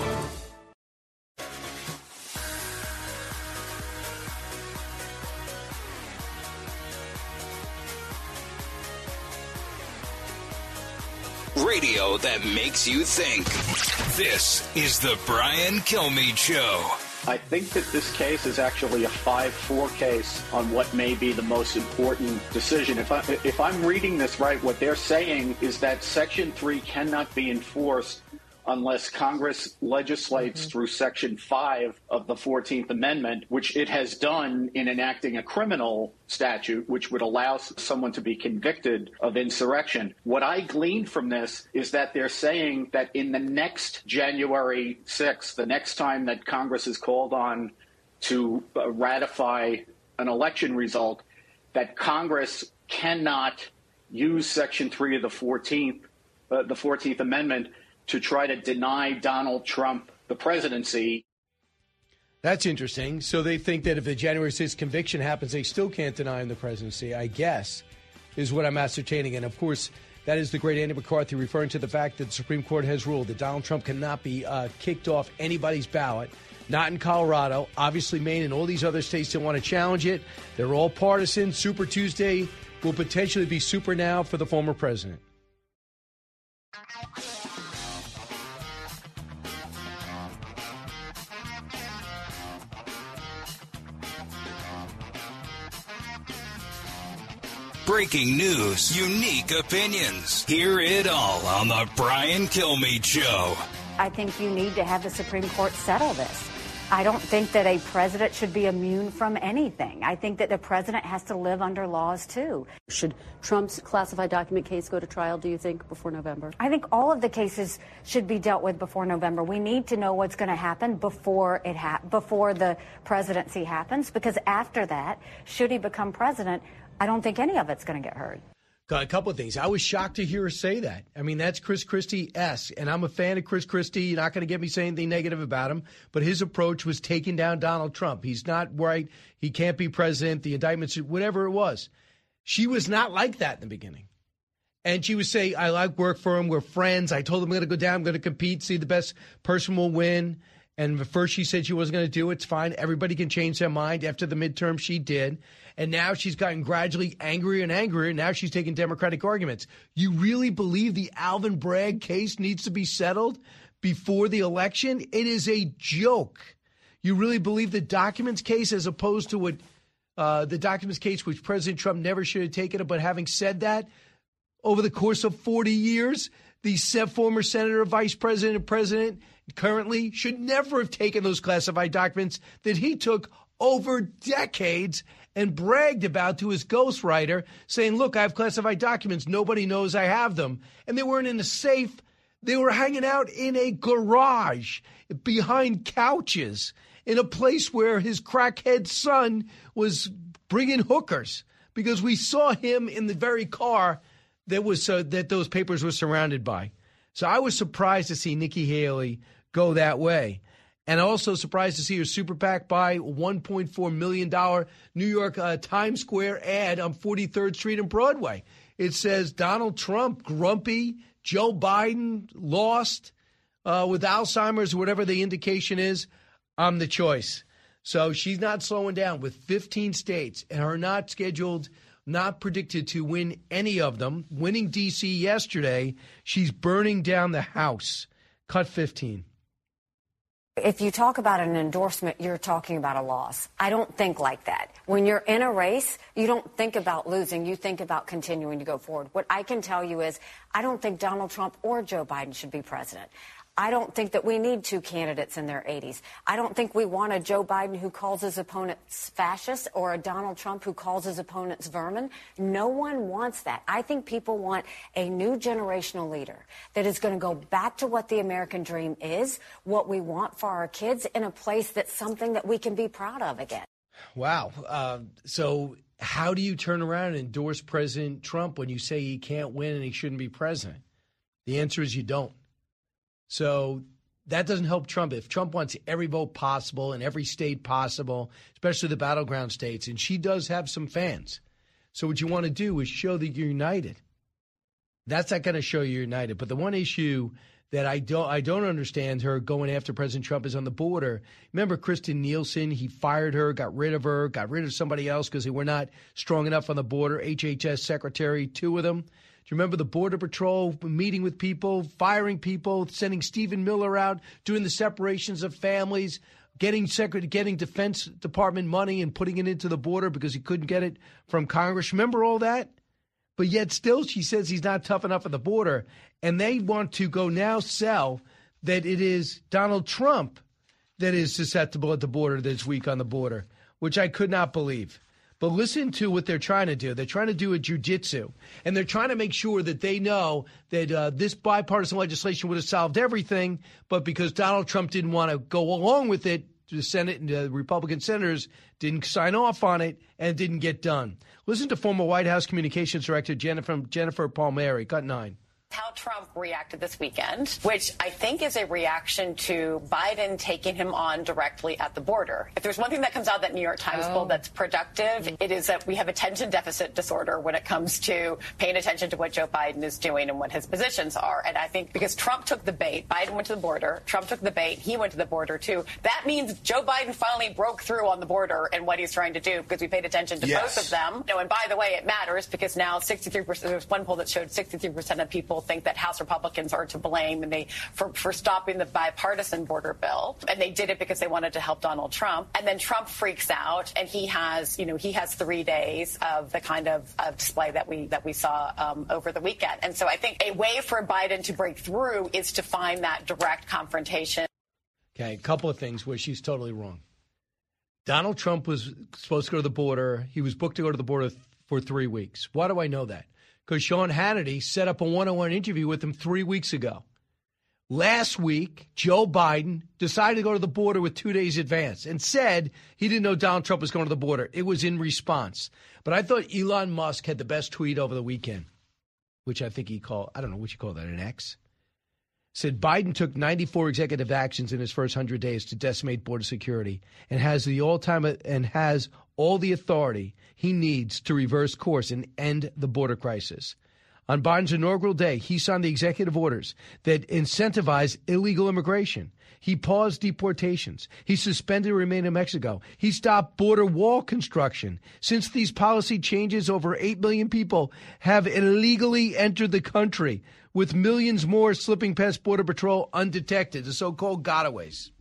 Radio that makes you think. This is the Brian Kilmeade Show.
I think that this case is actually a five four case on what may be the most important decision. If, I, if I'm reading this right, what they're saying is that Section three cannot be enforced unless Congress legislates mm-hmm. through Section five of the fourteenth Amendment, which it has done in enacting a criminal statute, which would allow someone to be convicted of insurrection. What I gleaned from this is that they're saying that in the next January sixth, the next time that Congress is called on to uh, ratify an election result, that Congress cannot use Section three of the fourteenth, uh, the fourteenth Amendment to try to deny Donald Trump the presidency.
That's interesting. So they think that if the January sixth conviction happens, they still can't deny him the presidency, I guess, is what I'm ascertaining. And, of course, that is the great Andy McCarthy referring to the fact that the Supreme Court has ruled that Donald Trump cannot be uh, kicked off anybody's ballot, not in Colorado. Obviously, Maine and all these other states that want to challenge it. They're all partisan. Super Tuesday will potentially be super now for the former president.
Breaking news, unique opinions. Hear it all on the Brian Kilmeade Show.
I think you need to have the Supreme Court settle this. I don't think that a president should be immune from anything. I think that the president has to live under laws, too.
Should Trump's classified document case go to trial, do you think, before November?
I think all of the cases should be dealt with before November. We need to know what's going to happen before it ha- before the presidency happens, because after that, should he become president, I don't think any of it's going to get heard.
A couple of things. I was shocked to hear her say that. I mean, that's Chris Christie-esque, and I'm a fan of Chris Christie. You're not going to get me saying anything negative about him, but his approach was taking down Donald Trump. He's not right. He can't be president. The indictments, whatever it was. She was not like that in the beginning. And she would say, I like work for him. We're friends. I told him I'm going to go down. I'm going to compete, see the best person will win. And at first she said she wasn't going to do it. It's fine. Everybody can change their mind. After the midterm, she did. And now she's gotten gradually angrier and angrier. Now she's taking Democratic arguments. You really believe the Alvin Bragg case needs to be settled before the election? It is a joke. You really believe the documents case, as opposed to what uh, the documents case, which President Trump never should have taken it. But having said that, over the course of forty years, the former senator, vice president, and president currently should never have taken those classified documents that he took over decades and bragged about to his ghostwriter, saying, look, I have classified documents. Nobody knows I have them. And they weren't in a safe. They were hanging out in a garage behind couches in a place where his crackhead son was bringing hookers, because we saw him in the very car that was uh, that those papers were surrounded by. So I was surprised to see Nikki Haley go that way. And also surprised to see her super PAC buy a one point four million dollars New York uh, Times Square ad on forty-third Street and Broadway. It says Donald Trump, grumpy, Joe Biden, lost, uh, with Alzheimer's or whatever the indication is. I'm the choice. So she's not slowing down with fifteen states and her not scheduled, not predicted to win any of them. Winning D C yesterday, she's burning down the House. Cut fifteen.
If you talk about an endorsement, you're talking about a loss. I don't think like that. When you're in a race, you don't think about losing. You think about continuing to go forward. What I can tell you is I don't think Donald Trump or Joe Biden should be president. I don't think that we need two candidates in their eighties. I don't think we want a Joe Biden who calls his opponents fascist or a Donald Trump who calls his opponents vermin. No one wants that. I think people want a new generational leader that is going to go back to what the American dream is, what we want for our kids, in a place that's something that we can be proud of again.
Wow. Uh, so how do you turn around and endorse President Trump when you say he can't win and he shouldn't be president? The answer is you don't. So that doesn't help Trump. If Trump wants every vote possible in every state possible, especially the battleground states, and she does have some fans. So what you want to do is show that you're united. That's not going to show you're united. But the one issue that I don't I don't understand her going after President Trump is on the border. Remember Kristen Nielsen? He fired her, got rid of her, got rid of somebody else because they were not strong enough on the border. H H S secretary, two of them. Do you remember the Border Patrol meeting with people, firing people, sending Stephen Miller out, doing the separations of families, getting secret, getting Defense Department money and putting it into the border because he couldn't get it from Congress? Remember all that? But yet still she says he's not tough enough at the border. And they want to go now sell that it is Donald Trump that is susceptible at the border this week on the border, which I could not believe. But listen to what they're trying to do. They're trying to do a jujitsu, and they're trying to make sure that they know that uh, this bipartisan legislation would have solved everything, but because Donald Trump didn't want to go along with it, the Senate and the Republican senators didn't sign off on it and it didn't get done. Listen to former White House Communications Director Jennifer, Jennifer Palmieri, cut nine.
How Trump reacted this weekend, which I think is a reaction to Biden taking him on directly at the border. If there's one thing that comes out of that New York Times
Oh.
poll that's productive,
Mm-hmm.
it is that we have attention deficit disorder when it comes to paying attention to what Joe Biden is doing and what his positions are. And I think because Trump took the bait, Biden went to the border, Trump took the bait, he went to the border too. That means Joe Biden finally broke through on the border and what he's trying to do because we paid attention to
Yes.
both of them. You know, and by the way, it matters because now sixty-three percent, there's one poll that showed sixty-three percent of people think that House Republicans are to blame and they for, for stopping the bipartisan border bill. And they did it because they wanted to help Donald Trump. And then Trump freaks out and he has, you know, he has three days of the kind of, of display that we that we saw um, over the weekend. And so I think a way for Biden to break through is to find that direct confrontation.
Okay, a couple of things where she's totally wrong. Donald Trump was supposed to go to the border. He was booked to go to the border for three weeks. Why do I know that? Because Sean Hannity set up a one-on-one interview with him three weeks ago. Last week, Joe Biden decided to go to the border with two days advance and said he didn't know Donald Trump was going to the border. It was in response. But I thought Elon Musk had the best tweet over the weekend, which I think he called, I don't know what you call that, an X? Said Biden took ninety-four executive actions in his first one hundred days to decimate border security and has the all-time and has all the authority he needs to reverse course and end the border crisis. On Biden's inaugural day, he signed the executive orders that incentivize illegal immigration. He paused deportations. He suspended remain in Mexico. He stopped border wall construction. Since these policy changes, over eight million people have illegally entered the country, with millions more slipping past Border Patrol undetected, the so-called gotaways.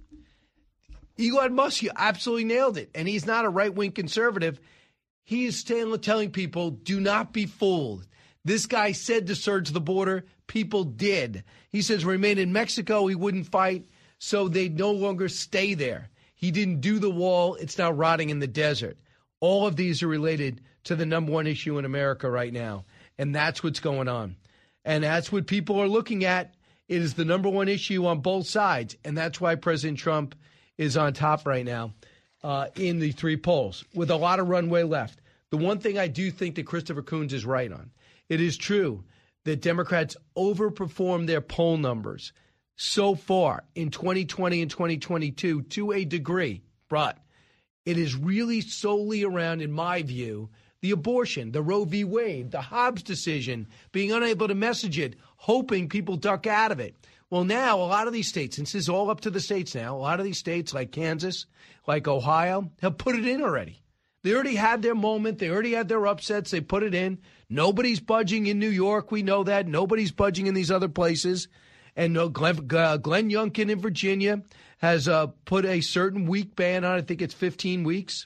Elon Musk absolutely nailed it, and he's not a right-wing conservative. He is still telling people, do not be fooled. This guy said to surge the border. People did. He says remain in Mexico. He wouldn't fight, so they no longer stay there. He didn't do the wall. It's now rotting in the desert. All of these are related to the number one issue in America right now, and that's what's going on. And that's what people are looking at. It is the number one issue on both sides, and that's why President Trump is on top right now uh, in the three polls with a lot of runway left. The one thing I do think that Christopher Coons is right on, it is true that Democrats overperformed their poll numbers so far in twenty twenty and twenty twenty-two to a degree, but it is really solely around, in my view, the abortion, the Roe v. Wade, the Hobbs decision, being unable to message it, hoping people duck out of it. Well, now a lot of these states, and this is all up to the states now, a lot of these states like Kansas, like Ohio, have put it in already. They already had their moment. They already had their upsets. They put it in. Nobody's budging in New York. We know that. Nobody's budging in these other places. And uh, Glenn, uh, Glenn Youngkin in Virginia has uh, put a certain week ban on. I think it's fifteen weeks.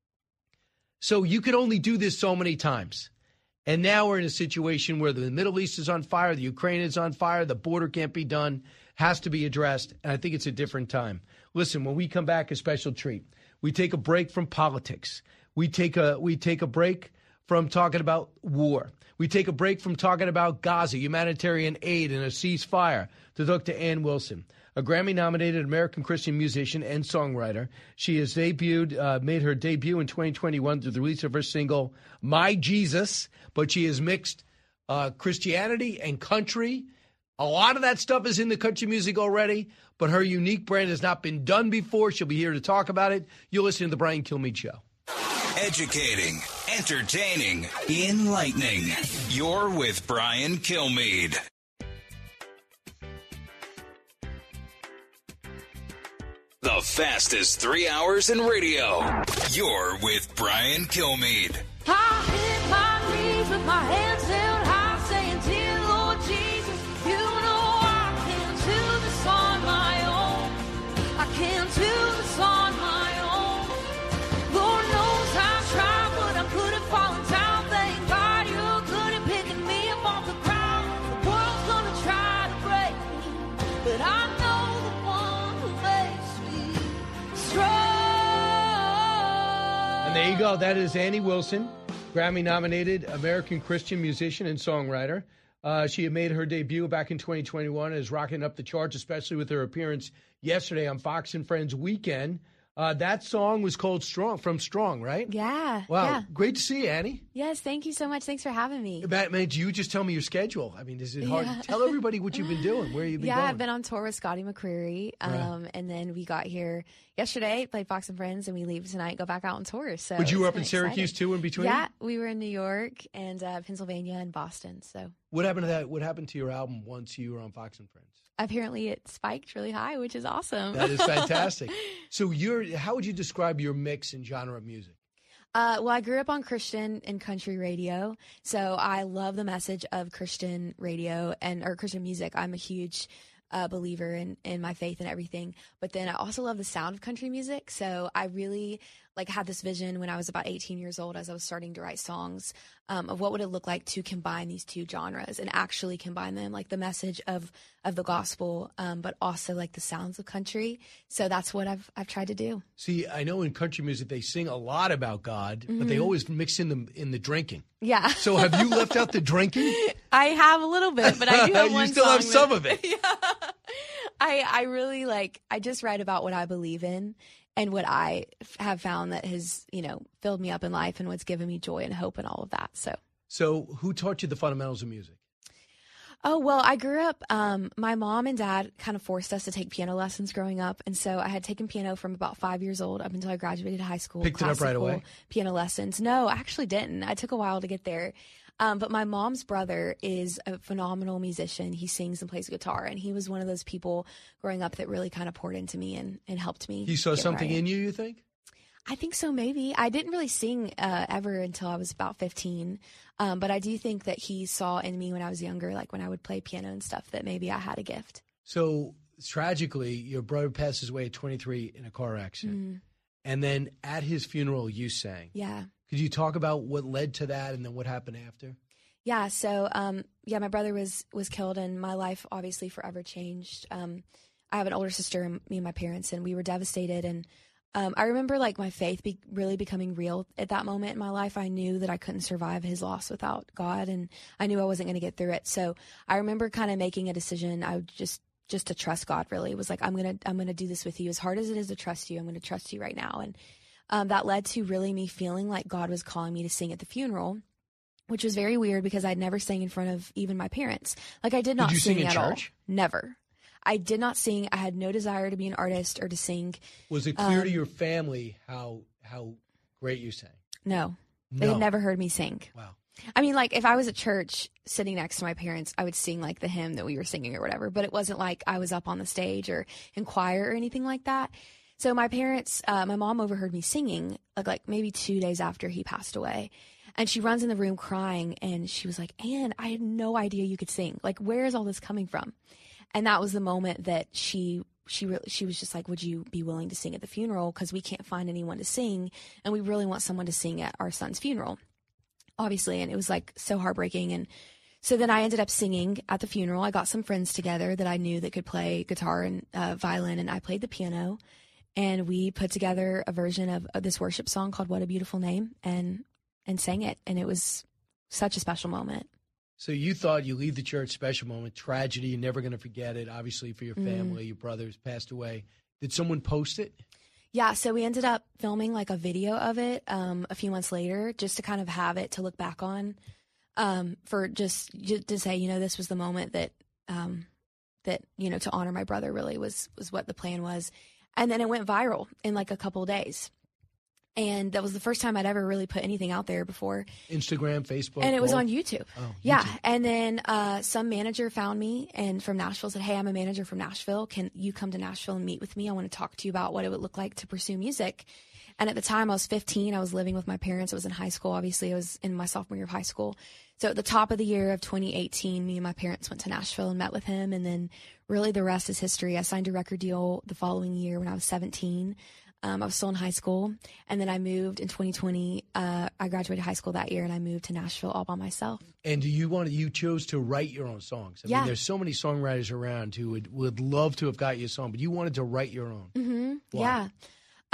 So you can only do this so many times. And now we're in a situation where the Middle East is on fire, the Ukraine is on fire, the border can't be done, has to be addressed, and I think it's a different time. Listen, when we come back, a special treat. We take a break from politics. We take a we take a break from talking about war. We take a break from talking about Gaza, humanitarian aid, and a ceasefire to talk to Ann Wilson, a Grammy-nominated American Christian musician and songwriter. She has debuted, uh, made her debut in twenty twenty-one through the release of her single, My Jesus, but she has mixed uh, Christianity and country. A lot of that stuff is in the country music already, but her unique brand has not been done before. She'll be here to talk about it. You're listening to The Brian Kilmeade Show.
Educating, entertaining, enlightening. You're with Brian Kilmeade. The fastest three hours in radio. You're with Brian Kilmeade.
I hit my knees with my hands held high, saying, dear Lord Jesus, you know I can't do this on my own. I can't do this on my own. Lord knows I've tried, but I couldn't fall down. Thank God you're good at picking me up off the ground. The world's gonna try to break me, but I know
There you go. That is Annie Wilson, Grammy-nominated American Christian musician and songwriter. Uh, she had made her debut back in twenty twenty-one and is rocking up the charts, especially with her appearance yesterday on Fox and Friends Weekend. Uh, that song was called Strong, from Strong, right?
Yeah.
Wow.
Yeah.
Great to see you, Annie.
Yes, thank you so much. Thanks for having me.
Batman, do you just tell me your schedule? I mean, is it hard?
Yeah.
Tell everybody what you've been doing, where you've been
yeah,
going.
I've been on tour with Scotty McCreery, um,
Right.
and then we got here yesterday, played Fox and Friends, and we leave tonight, go back out on tour. So
But you were
it's
up in
been
Syracuse,
exciting.
too, in between?
Yeah, we were in New York and uh, Pennsylvania and Boston. So
What happened to that? What happened to your album once you were on Fox and Friends?
apparently it spiked really high, which is awesome.
That is fantastic. So you're, how would you describe your mix and genre of music?
Uh, well, I grew up on Christian and country radio, so I love the message of Christian radio and or Christian music. I'm a huge uh, believer in, in my faith and everything, but then I also love the sound of country music. So I really like had this vision when I was about eighteen years old, as I was starting to write songs, um, of what would it look like to combine these two genres and actually combine them, like the message of of the gospel, um, but also like the sounds of country. So that's what I've I've tried to do.
See, I know in country music they sing a lot about God, but they
Mhm.
always mix in the in the drinking.
Yeah.
So have you left out the drinking?
I have a little bit, but I do have
You
one
still
song
have some
that-
of it.
Yeah. I I really like I just write about what I believe in and what I f- have found that has, you know, filled me up in life and what's given me joy and hope and all of that. So
So who taught you the fundamentals of music?
Oh, well, I grew up, um, my mom and dad kind of forced us to take piano lessons growing up. And so I had taken piano from about five years old up until I graduated high school.
Picked it up right
classical
away?
Piano lessons. No, I actually didn't. I took a while to get there. Um, but my mom's brother is a phenomenal musician. He sings and plays guitar. And he was one of those people growing up that really kind of poured into me and, and helped me.
He saw
get where
something
I am.
in you, you think?
I think so, maybe. I didn't really sing uh, ever until I was about fifteen. Um, but I do think that he saw in me when I was younger, like when I would play piano and stuff, that maybe I had a gift.
So tragically, your brother passes away at twenty-three in a car accident.
Mhm.
And then at his funeral, you sang.
Yeah.
Could you talk about what led to that and then what happened after?
Yeah. So, um, yeah, my brother was was killed, and my life obviously forever changed. Um, I have an older sister, and me and my parents, and we were devastated. And um, I remember like my faith be- really becoming real at that moment in my life. I knew that I couldn't survive his loss without God, and I knew I wasn't going to get through it. So I remember kind of making a decision. I would just just to trust God. Really, it was like I'm gonna I'm gonna do this with you. As hard as it is to trust you, I'm gonna trust you right now. And um, that led to really me feeling like God was calling me to sing at the funeral, which was very weird because I'd never sang in front of even my parents. Like I did not
Did you
sing,
sing in
at
church?
all. Never. I did not sing. I had no desire to be an artist or to sing.
Was it clear
Um,
to your family how how great you sang?
No. They
No.
had never heard me sing.
Wow.
I mean, like, if I was at church sitting next to my parents, I would sing, like, the hymn that we were singing or whatever. But it wasn't like I was up on the stage or in choir or anything like that. So my parents, uh, my mom overheard me singing, like, like maybe two days after he passed away. And she runs in the room crying, and she was like, Anne, I had no idea you could sing. Like, where is all this coming from? And that was the moment that she she re- she was just like, would you be willing to sing at the funeral? Because we can't find anyone to sing, and we really want someone to sing at our son's funeral, obviously. And it was like so heartbreaking. And so then I ended up singing at the funeral. I got some friends together that I knew that could play guitar and uh, violin, and I played the piano. And we put together a version of, of this worship song called What a Beautiful Name, and and sang it. And it was such a special moment.
So you thought you leave the church, special moment, tragedy, you're never going to forget it, obviously, for your
Mm.
family, your brothers passed away. Did someone post it?
Yeah, so we ended up filming like a video of it um, a few months later, just to kind of have it to look back on, um, for just, just to say, you know, this was the moment that um, that you know to honor my brother. Really was was what the plan was, and then it went viral in like a couple of days, and that was the first time I'd ever really put anything out there before.
Instagram, Facebook?
And it was
both?
on YouTube.
Oh,
Yeah.
YouTube.
And then uh, some manager found me and from Nashville said, hey, I'm a manager from Nashville. Can you come to Nashville and meet with me? I want to talk to you about what it would look like to pursue music. And at the time I was fifteen. I was living with my parents. I was in high school. Obviously, I was in my sophomore year of high school. So at the top of the year of twenty eighteen, me and my parents went to Nashville and met with him. And then really the rest is history. I signed a record deal the following year when I was seventeen. Um, I was still in high school, and then I moved in twenty twenty. Uh, I graduated high school that year, and I moved to Nashville all by myself.
And do you want to, you chose to write your own songs? I
Yeah.
mean, there's so many songwriters around who would, would love to have got you a song, but you wanted to write your own.
Mm-hmm.
Why?
Yeah.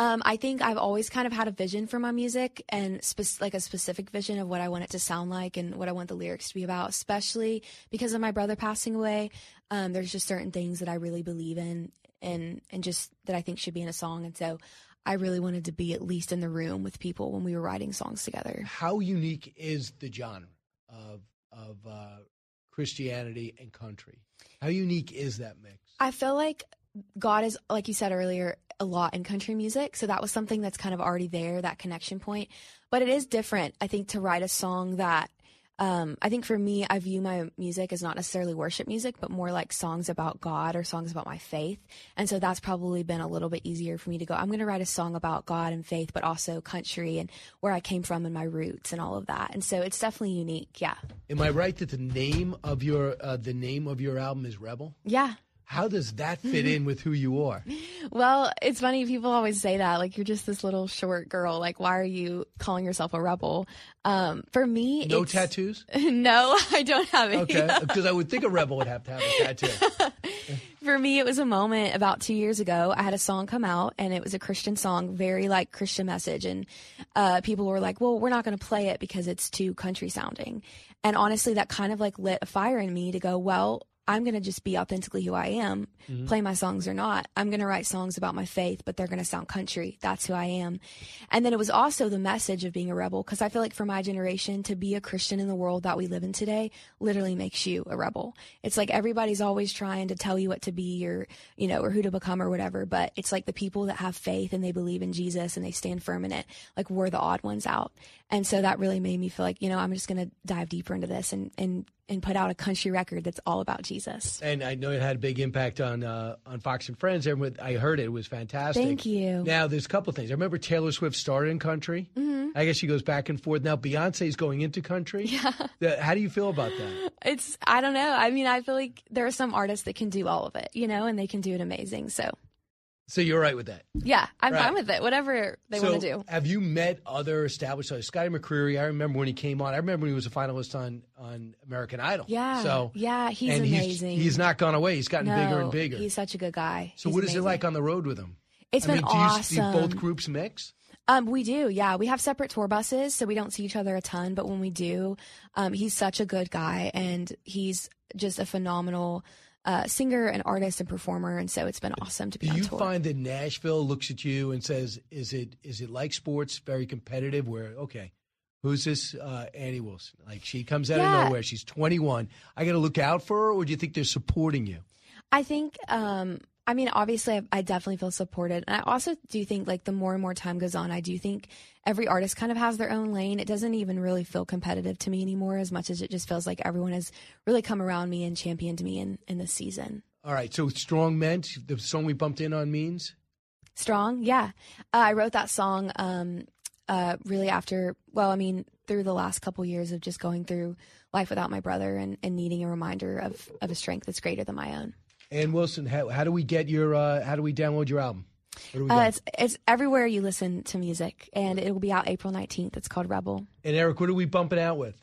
Um, I think I've always kind of had a vision for my music and spe- like a specific vision of what I want it to sound like and what I want the lyrics to be about, especially because of my brother passing away. Um, there's just certain things that I really believe in and, and just that I think should be in a song. And so I really wanted to be at least in the room with people when we were writing songs together.
How unique is the genre of, of uh, Christianity and country? How unique is that mix?
I feel like God is, like you said earlier, a lot in country music. So that was something that's kind of already there, that connection point. But it is different, I think, to write a song that, um, I think for me, I view my music as not necessarily worship music, but more like songs about God or songs about my faith. And so that's probably been a little bit easier for me to go, I'm going to write a song about God and faith, but also country and where I came from and my roots and all of that. And so it's definitely unique. Yeah.
Am I right that the name of your, uh, the name of your album is Rebel?
Yeah.
How does that fit in with who you are?
Well, it's funny. People always say that, like, you're just this little short girl. Like, why are you calling yourself a rebel? Um, for me,
no
it's...
tattoos?
No, I don't have any.
Okay, because I would think a rebel would have to have a tattoo.
For me, it was a moment about two years ago. I had a song come out, and it was a Christian song, very, like, Christian message. And uh, people were like, well, we're not going to play it because it's too country sounding. And honestly, that kind of, like, lit a fire in me to go, well, I'm going to just be authentically who I am, mm-hmm. play my songs or not. I'm going to write songs about my faith, but they're going to sound country. That's who I am. And then it was also the message of being a rebel, because I feel like for my generation, to be a Christian in the world that we live in today literally makes you a rebel. It's like everybody's always trying to tell you what to be or, you know, or who to become or whatever. But it's like the people that have faith and they believe in Jesus and they stand firm in it, like we're the odd ones out. And so that really made me feel like, you know, I'm just going to dive deeper into this and, and, and put out a country record that's all about Jesus.
And I know it had a big impact on uh, on Fox and Friends. Everyone, I heard it. It was fantastic.
Thank you.
Now, there's a couple of things. I remember Taylor Swift started in country.
Mm-hmm.
I guess she goes back and forth. Now, Beyonce's going into country.
Yeah.
The, how do you feel about that?
It's, I don't know. I mean, I feel like there are some artists that can do all of it, you know, and they can do it amazing. So.
So you're right with that?
Yeah, I'm
right.
fine with it. Whatever they
so
want to do.
Have you met other established artists? Scotty McCreery, I remember when he came on. I remember when he was a finalist on, on American Idol.
Yeah,
so,
yeah, he's
and
amazing.
He's, he's not gone away. He's gotten
no,
bigger and bigger.
He's such a good guy.
So
he's
what is
amazing.
it like on the road with him?
It's
I
been
mean, do
awesome.
You, do both groups mix?
Um, we do, yeah. We have separate tour buses, so we don't see each other a ton. But when we do, um, he's such a good guy, and he's just a phenomenal uh, singer and artist and performer. And so it's been awesome to be
do
on
you
tour.
find that Nashville looks at you and says, "Is it is it like sports, very competitive? Where okay, who's this uh, Annie Wilson? Like she comes out
Yeah.
of nowhere. She's twenty-one. I got to look out for her, or do you think they're supporting you?"
I think, um, I mean, obviously, I, I definitely feel supported. And I also do think, like, the more and more time goes on, I do think every artist kind of has their own lane. It doesn't even really feel competitive to me anymore, as much as it just feels like everyone has really come around me and championed me in, in this season.
All right, so Strong Men, the song we bumped in on means?
Strong, yeah. Uh, I wrote that song um, uh, really after, well, I mean, through the last couple years of just going through life without my brother and, and needing a reminder of, of a strength that's greater than my own.
Ann Wilson, how, how do we get your? Uh, how do we download your album? What do we
Uh,
got?
it's it's everywhere you listen to music, and it will be out April nineteenth. It's called Rebel.
And Eric, what are we bumping out with?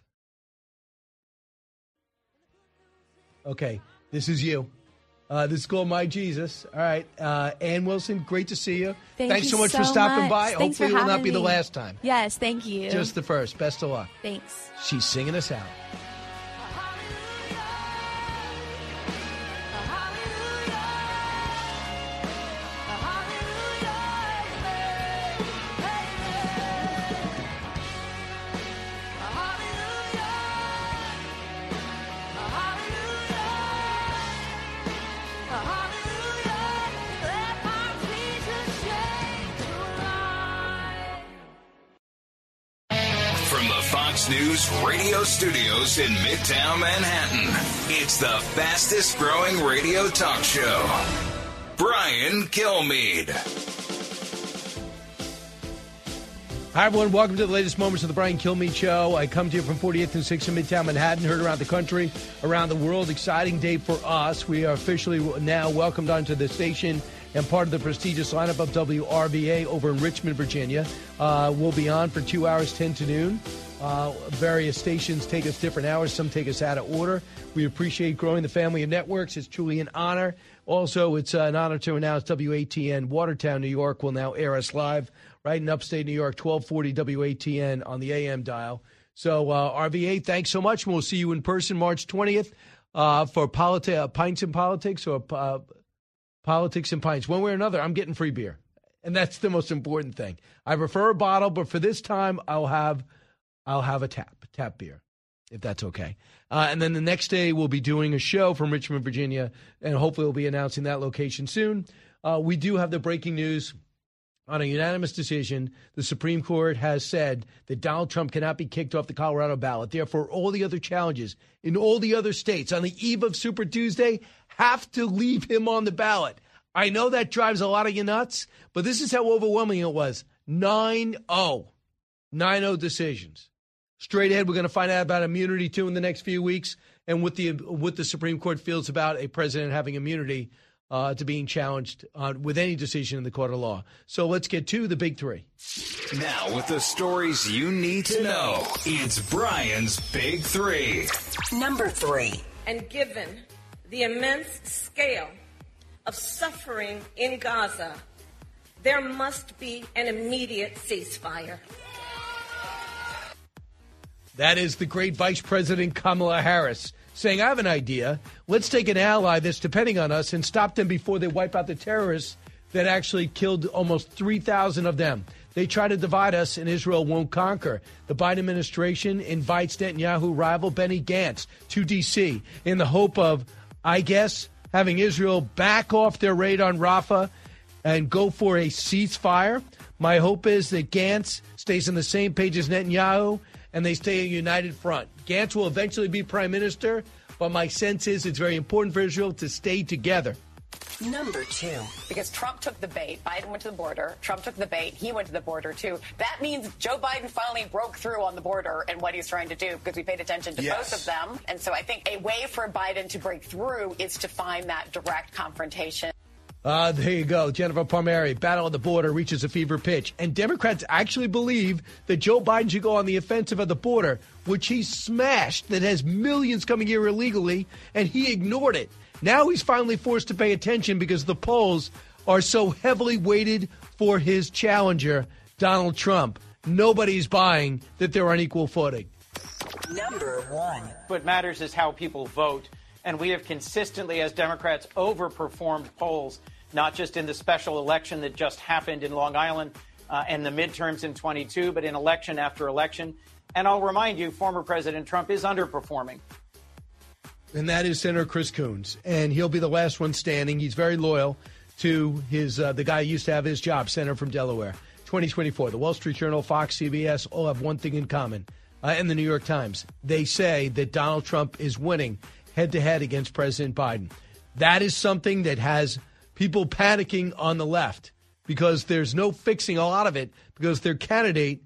Okay, this is you. Uh, this is called My Jesus. All right, uh, Ann Wilson, great to see you.
Thank
Thanks
you
so much
so
for stopping
much.
by.
Thanks
Hopefully,
for
it will not
having
be the
me.
last time.
Yes, thank you.
Just the first. Best of luck.
Thanks.
She's singing us out.
From the Fox News radio studios in Midtown Manhattan, it's the fastest growing radio talk show. Brian Kilmeade.
Hi, everyone. Welcome to the latest moments of the Brian Kilmeade Show. I come to you from forty-eighth and sixth in Midtown Manhattan, heard around the country, around the world. Exciting day for us. We are officially now welcomed onto the station and part of the prestigious lineup of W R V A over in Richmond, Virginia. Uh, we'll be on for two hours, ten to noon. Uh, various stations take us different hours. Some take us out of order. We appreciate growing the family of networks. It's truly an honor. Also, it's uh, an honor to announce W A T N Watertown, New York will now air us live right in upstate New York, twelve forty W A T N on the A M dial. So, uh, R V A, thanks so much. We'll see you in person March twentieth uh, for politi- uh, Pints and Politics or uh, Politics and Pints. One way or another, I'm getting free beer. And that's the most important thing. I prefer a bottle, but for this time, I'll have I'll have a tap, tap beer, if that's okay. Uh, and then the next day, we'll be doing a show from Richmond, Virginia, and hopefully we'll be announcing that location soon. Uh, we do have the breaking news. On a unanimous decision, the Supreme Court has said that Donald Trump cannot be kicked off the Colorado ballot. Therefore, all the other challenges in all the other states on the eve of Super Tuesday have to leave him on the ballot. I know that drives a lot of you nuts, but this is how overwhelming it was. nine oh. nine oh decisions. Straight ahead, we're going to find out about immunity, too, in the next few weeks, and what the what the Supreme Court feels about a president having immunity uh, to being challenged uh, with any decision in the court of law. So let's get to the big three.
Now, with the stories you need to know, it's Brian's Big Three.
Number three.
And given the immense scale of suffering in Gaza, there must be an immediate ceasefire.
That is the great Vice President Kamala Harris saying, I have an idea. Let's take an ally that's depending on us and stop them before they wipe out the terrorists that actually killed almost three thousand of them. They try to divide us, and Israel won't conquer. The Biden administration invites Netanyahu rival Benny Gantz to D C in the hope of, I guess, having Israel back off their raid on Rafah and go for a ceasefire. My hope is that Gantz stays on the same page as Netanyahu and they stay a united front. Gantz will eventually be prime minister, but my sense is it's very important for Israel to stay together.
Number two.
Because Trump took the bait. Biden went to the border. Trump took the bait. He went to the border, too. That means Joe Biden finally broke through on the border and what he's trying to do, because we paid attention to
yes.
both of them. And so I think a way for Biden to break through is to find that direct confrontation.
Uh, there you go. Jennifer Palmieri, battle at the border reaches a fever pitch. And Democrats actually believe that Joe Biden should go on the offensive at the border, which he smashed, that has millions coming here illegally, and he ignored it. Now he's finally forced to pay attention because the polls are so heavily weighted for his challenger, Donald Trump. Nobody's buying that they're on equal footing.
Number one.
What matters is how people vote. And we have consistently, as Democrats, overperformed polls, not just in the special election that just happened in Long Island uh, and the midterms in twenty-two, but in election after election. And I'll remind you, former President Trump is underperforming.
And that is Senator Chris Coons. And he'll be the last one standing. He's very loyal to his uh, the guy who used to have his job, Senator from Delaware. twenty twenty-four, the Wall Street Journal, Fox, C B S all have one thing in common. Uh, and the New York Times. They say that Donald Trump is winning head-to-head against President Biden. That is something that has people panicking on the left because there's no fixing a lot of it because their candidate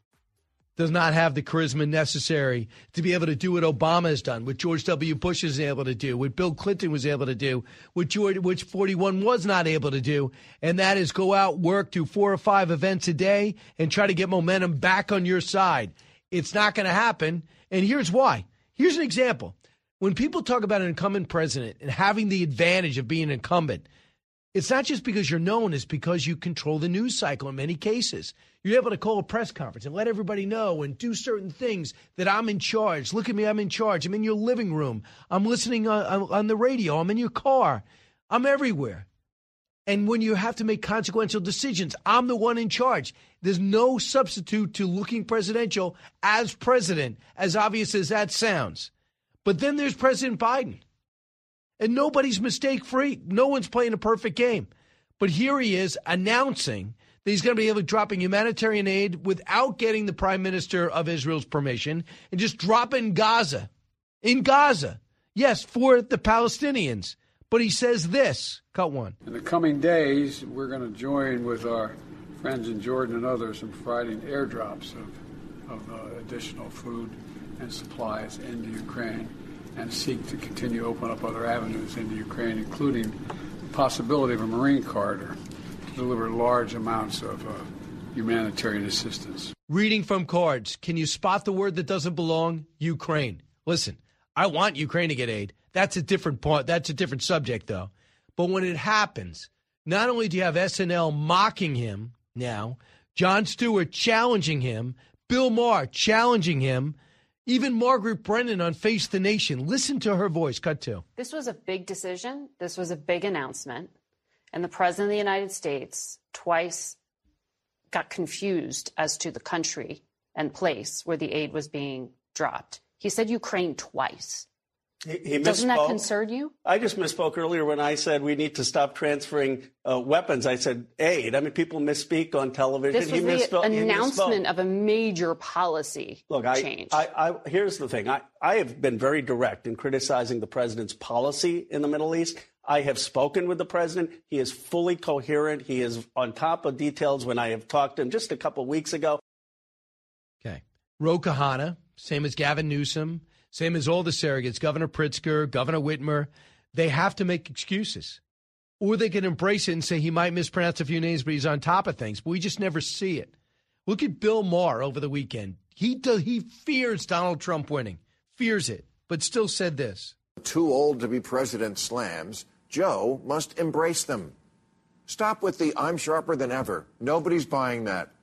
does not have the charisma necessary to be able to do what Obama has done, what George W. Bush is able to do, what Bill Clinton was able to do, what George, which forty-one was not able to do, and that is go out, work, do four or five events a day, and try to get momentum back on your side. It's not going to happen, and here's why. Here's an example. When people talk about an incumbent president and having the advantage of being an incumbent, it's not just because you're known, it's because you control the news cycle in many cases. You're able to call a press conference and let everybody know and do certain things that I'm in charge. Look at me, I'm in charge. I'm in your living room. I'm listening on, on the radio. I'm in your car. I'm everywhere. And when you have to make consequential decisions, I'm the one in charge. There's no substitute to looking presidential as president, as obvious as that sounds. But then there's President Biden. And nobody's mistake-free. No one's playing a perfect game. But here he is announcing that he's going to be able to drop in humanitarian aid without getting the prime minister of Israel's permission and just drop in Gaza. In Gaza. Yes, for the Palestinians. But he says this. Cut one.
In the coming days, we're going to join with our friends in Jordan and others in providing airdrops of, of uh, additional food and supplies into Ukraine and seek to continue to open up other avenues into Ukraine, including the possibility of a Marine corridor to deliver large amounts of uh, humanitarian assistance.
Reading from cards. Can you spot the word that doesn't belong? Ukraine. Listen, I want Ukraine to get aid. That's a different part. That's a different subject, though. But when it happens, not only do you have S N L mocking him now, Jon Stewart challenging him, Bill Maher challenging him, even Margaret Brennan on Face the Nation. Listen to her voice. Cut two.
This was a big decision. This was a big announcement. And the President of the United States twice got confused as to the country and place where the aid was being dropped. He said Ukraine twice.
He, he
Doesn't that
misspoke.
concern you?
I just misspoke earlier when I said we need to stop transferring uh, weapons. I said aid. I mean, people misspeak on television.
This was
he
the
misspoke,
announcement
he
of a major policy
Look, I,
change.
I, I, here's the thing. I, I have been very direct in criticizing the president's policy in the Middle East. I have spoken with the president. He is fully coherent. He is on top of details when I have talked to him just a couple weeks ago.
Okay. Ro Khanna, same as Gavin Newsom, same as all the surrogates, Governor Pritzker, Governor Whitmer. They have to make excuses. Or they can embrace it and say he might mispronounce a few names, but he's on top of things. But we just never see it. Look at Bill Maher over the weekend. He do, he fears Donald Trump winning. Fears it, but still said this.
Too old to be president slams. Joe must embrace them. Stop with the I'm sharper than ever. Nobody's buying that.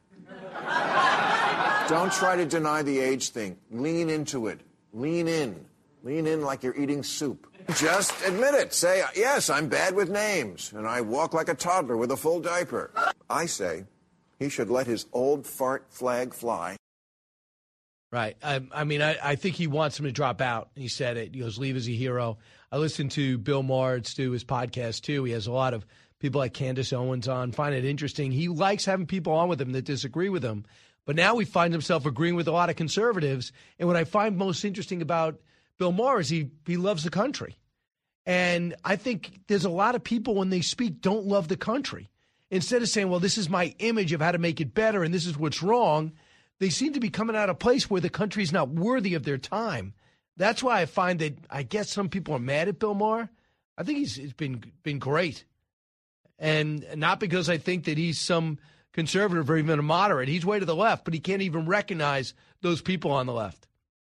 Don't try to deny the age thing. Lean into it. Lean in. Lean in like you're eating soup. Just admit it. Say, yes, I'm bad with names, and I walk like a toddler with a full diaper. I say he should let his old fart flag fly.
Right. I, I mean, I, I think he wants him to drop out. He said it. He goes, leave as a hero. I listened to Bill Maher do his podcast, too. He has a lot of people like Candace Owens on. Find it interesting. He likes having people on with him that disagree with him. But now he finds himself agreeing with a lot of conservatives. And what I find most interesting about Bill Maher is he, he loves the country. And I think there's a lot of people when they speak don't love the country. Instead of saying, well, this is my image of how to make it better and this is what's wrong, they seem to be coming out of a place where the country's not worthy of their time. That's why I find that I guess some people are mad at Bill Maher. I think he's, he's been been great. And not because I think that he's some conservative or even a moderate. He's way to the left, but he can't even recognize those people on the left.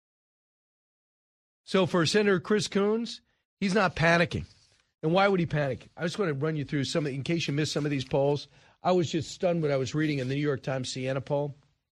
So for Senator Chris Coons, he's not panicking. And why would he panic? I just want to run you through some, in case you missed some of these polls. I was just stunned when I was reading in the New York Times Siena poll.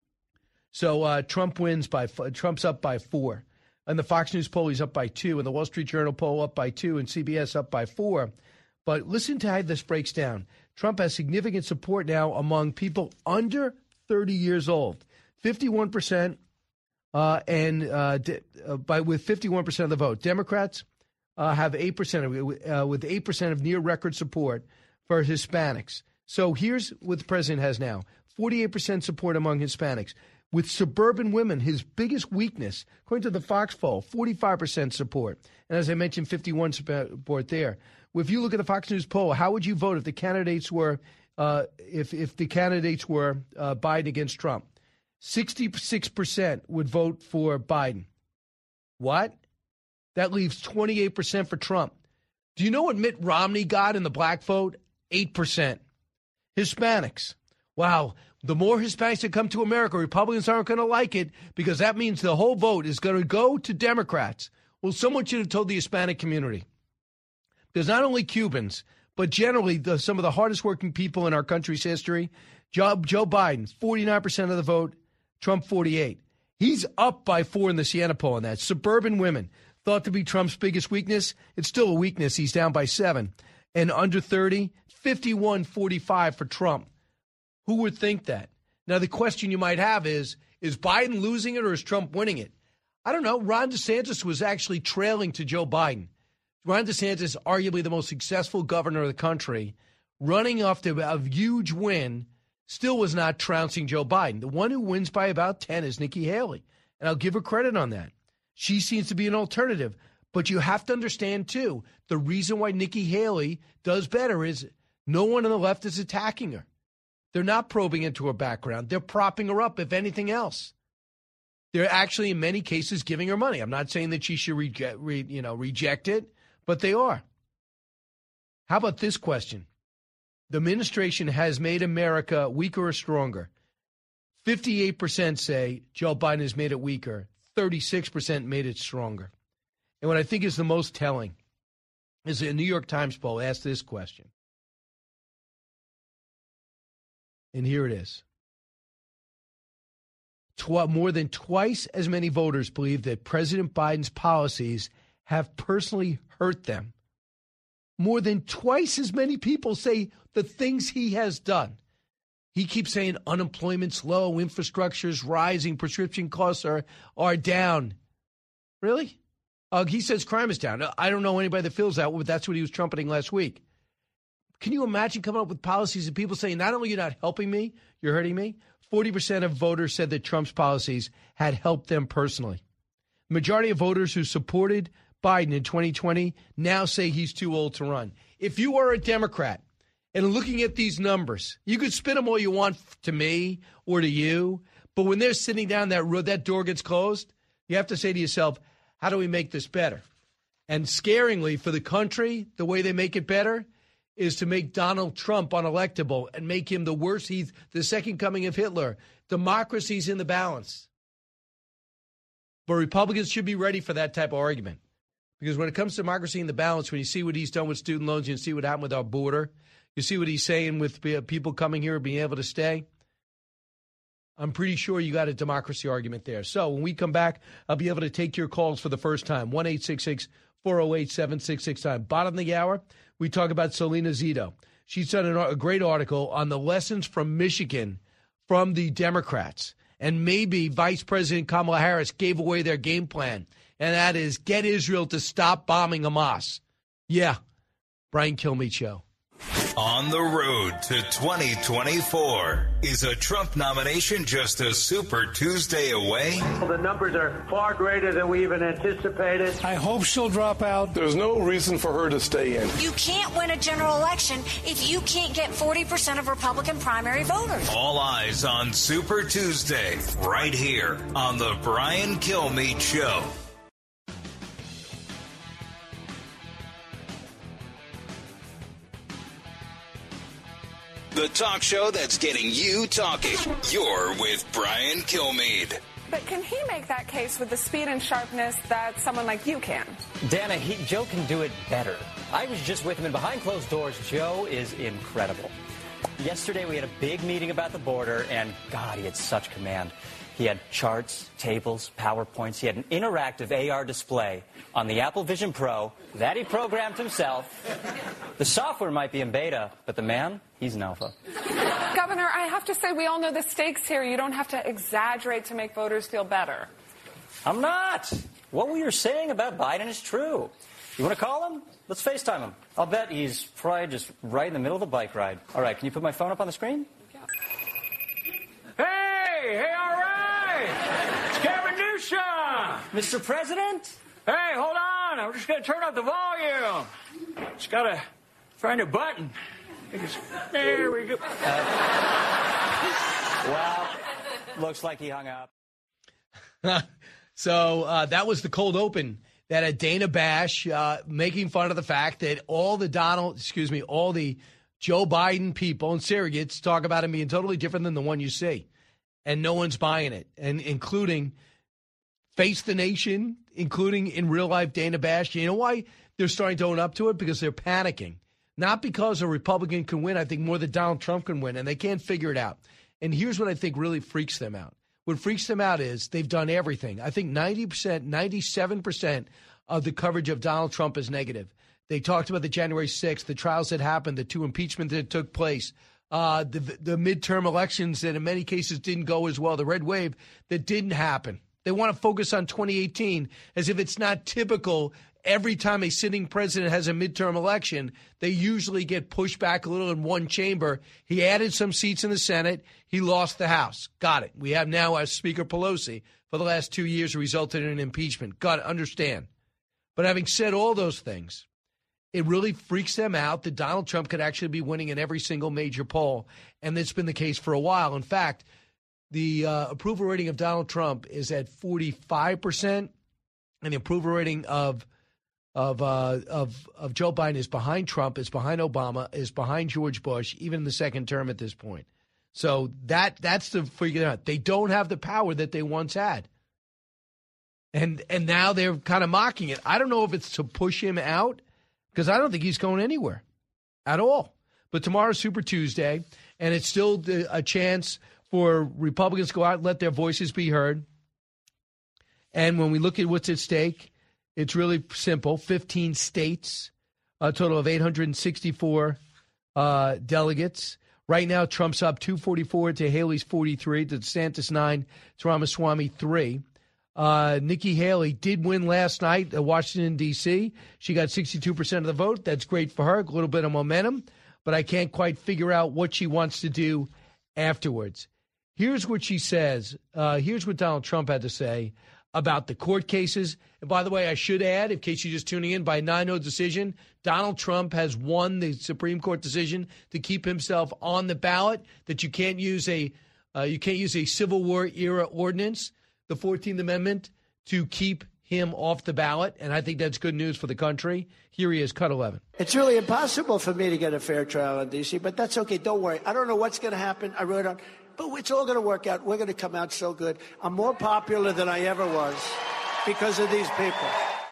So uh, Trump wins by Trump's up by four. And the Fox News poll, he's up by two. And the Wall Street Journal poll up by two. And C B S up by four. But listen to how this breaks down. Trump has significant support now among people under thirty years old. fifty-one percent uh, and uh, de- uh, by with fifty-one percent of the vote. Democrats uh, have eight percent of, uh, with eight percent of near record support for Hispanics. So here's what the president has now. forty-eight percent support among Hispanics. With suburban women, his biggest weakness, according to the Fox poll, forty-five percent support. And as I mentioned, fifty-one percent support there. If you look at the Fox News poll, how would you vote if the candidates were uh, if if the candidates were uh, Biden against Trump? sixty-six percent would vote for Biden. What? That leaves twenty-eight percent for Trump. Do you know what Mitt Romney got in the black vote? eight percent. Hispanics. Wow. The more Hispanics that come to America, Republicans aren't going to like it because that means the whole vote is going to go to Democrats. Well, someone should have told the Hispanic community. There's not only Cubans, but generally the, some of the hardest working people in our country's history. Joe, Joe Biden, forty-nine percent of the vote, Trump forty-eight. He's up by four in the Siena poll on that. Suburban women, thought to be Trump's biggest weakness. It's still a weakness. He's down by seven. And under thirty, fifty-one forty-five for Trump. Who would think that? Now, the question you might have is, is Biden losing it or is Trump winning it? I don't know. Ron DeSantis was actually trailing to Joe Biden. Ron DeSantis, arguably the most successful governor of the country, running off to a huge win, still was not trouncing Joe Biden. The one who wins by about ten is Nikki Haley, and I'll give her credit on that. She seems to be an alternative. But you have to understand, too, the reason why Nikki Haley does better is no one on the left is attacking her. They're not probing into her background. They're propping her up, if anything else. They're actually, in many cases, giving her money. I'm not saying that she should reject, re, you know, reject it, but they are. How about this question? The administration has made America weaker or stronger? fifty-eight percent say Joe Biden has made it weaker. thirty-six percent made it stronger. And what I think is the most telling is a New York Times poll asked this question. And here it is. Tw- more than twice as many voters believe that President Biden's policies have personally hurt them. More than twice as many people say the things he has done. He keeps saying unemployment's low, infrastructure's rising, prescription costs are, are down. Really? Uh, he says crime is down. I don't know anybody that feels that way, but that's what he was trumpeting last week. Can you imagine coming up with policies and people saying, not only are you not helping me, you're hurting me? forty percent of voters said that Trump's policies had helped them personally. The majority of voters who supported Biden in twenty twenty now say he's too old to run. If you are a Democrat and looking at these numbers, you could spin them all you want to me or to you, but when they're sitting down that road, that door gets closed, you have to say to yourself, how do we make this better? And scaringly for the country, the way they make it better is to make Donald Trump unelectable and make him the worst. He's the second coming of Hitler. Democracy's in the balance. But Republicans should be ready for that type of argument. Because when it comes to democracy in the balance, when you see what he's done with student loans, you see what happened with our border, you see what he's saying with people coming here and being able to stay, I'm pretty sure you got a democracy argument there. So when we come back, I'll be able to take your calls for the first time. one eight six six, four oh eight, seven six six nine. Bottom of the hour, we talk about Selena Zito. She's done a great article on the lessons from Michigan from the Democrats. And maybe Vice President Kamala Harris gave away their game plan. And that is get Israel to stop bombing Hamas. Yeah, Brian Kilmeade Show.
On the road to twenty twenty-four. Is a Trump nomination just a Super Tuesday away?
Well, the numbers are far greater than we even anticipated.
I hope she'll drop out. There's no reason for her to stay in.
You can't win a general election if you can't get forty percent of Republican primary voters.
All eyes on Super Tuesday, right here on the Brian Kilmeade Show. The talk show that's getting you talking. You're with Brian Kilmeade.
But can he make that case with the speed and sharpness that someone like you can?
Dana, he, Joe can do it better. I was just with him, and behind closed doors, Joe is incredible. Yesterday, we had a big meeting about the border, and God, he had such command. He had charts, tables, PowerPoints. He had an interactive A R display on the Apple Vision Pro that he programmed himself. The software might be in beta, but the man, he's an alpha.
Governor, I have to say we all know the stakes here. You don't have to exaggerate to make voters feel better.
I'm not. What we were saying about Biden is true. You want to call him? Let's FaceTime him. I'll bet he's probably just right in the middle of the bike ride. All right, can you put my phone up on the screen?
Yeah.
Hey, hey, all right. It's Kevin Newsom.
Mister President?
Hey, hold on. I'm just going to turn up the volume. Just got to find a button. There we go.
Uh, well, looks like he hung up.
So uh, that was the cold open that had Dana Bash uh, making fun of the fact that all the Donald, excuse me, all the Joe Biden people and surrogates talk about him being totally different than the one you see. And no one's buying it, and including Face the Nation, including in real life Dana Bash. You know why they're starting to own up to it? Because they're panicking. Not because a Republican can win. I think more that Donald Trump can win, and they can't figure it out. And here's what I think really freaks them out. What freaks them out is they've done everything. I think ninety percent, ninety-seven percent of the coverage of Donald Trump is negative. They talked about the January sixth, the trials that happened, the two impeachments that took place, uh, the, the midterm elections that in many cases didn't go as well, the red wave that didn't happen. They want to focus on twenty eighteen as if it's not typical. Every time a sitting president has a midterm election, they usually get pushed back a little in one chamber. He added some seats in the Senate. He lost the House. Got it. We have now our Speaker Pelosi for the last two years resulted in an impeachment. Got to understand. But having said all those things, it really freaks them out that Donald Trump could actually be winning in every single major poll. And that's been the case for a while. In fact, the uh, approval rating of Donald Trump is at forty-five percent, and the approval rating of Of, uh, of of Joe Biden is behind Trump, is behind Obama, is behind George Bush, even in the second term at this point. So that that's the figure out. They don't have the power that they once had. And and now they're kind of mocking it. I don't know if it's to push him out, because I don't think he's going anywhere at all. But tomorrow's Super Tuesday, and it's still a chance for Republicans to go out and let their voices be heard. And when we look at what's at stake, it's really simple. fifteen states, a total of eight hundred sixty-four uh, delegates. Right now, Trump's up two forty-four to Haley's forty-three, to DeSantis nine, to Ramaswamy three. Uh, Nikki Haley did win last night at Washington, D C She got sixty-two percent of the vote. That's great for her, a little bit of momentum. But I can't quite figure out what she wants to do afterwards. Here's what she says. Uh, here's what Donald Trump had to say about the court cases. And by the way, I should add, in case you're just tuning in, by nine oh decision, Donald Trump has won the Supreme Court decision to keep himself on the ballot, that you can't use a uh, you can't use a Civil War era ordinance, the fourteenth Amendment, to keep him off the ballot. And I think that's good news for the country. Here he is, cut eleven.
It's really impossible for me to get a fair trial in D C, but that's okay. Don't worry. I don't know what's going to happen. I really don't. But it's all going to work out. We're going to come out so good. I'm more popular than I ever was because of these people.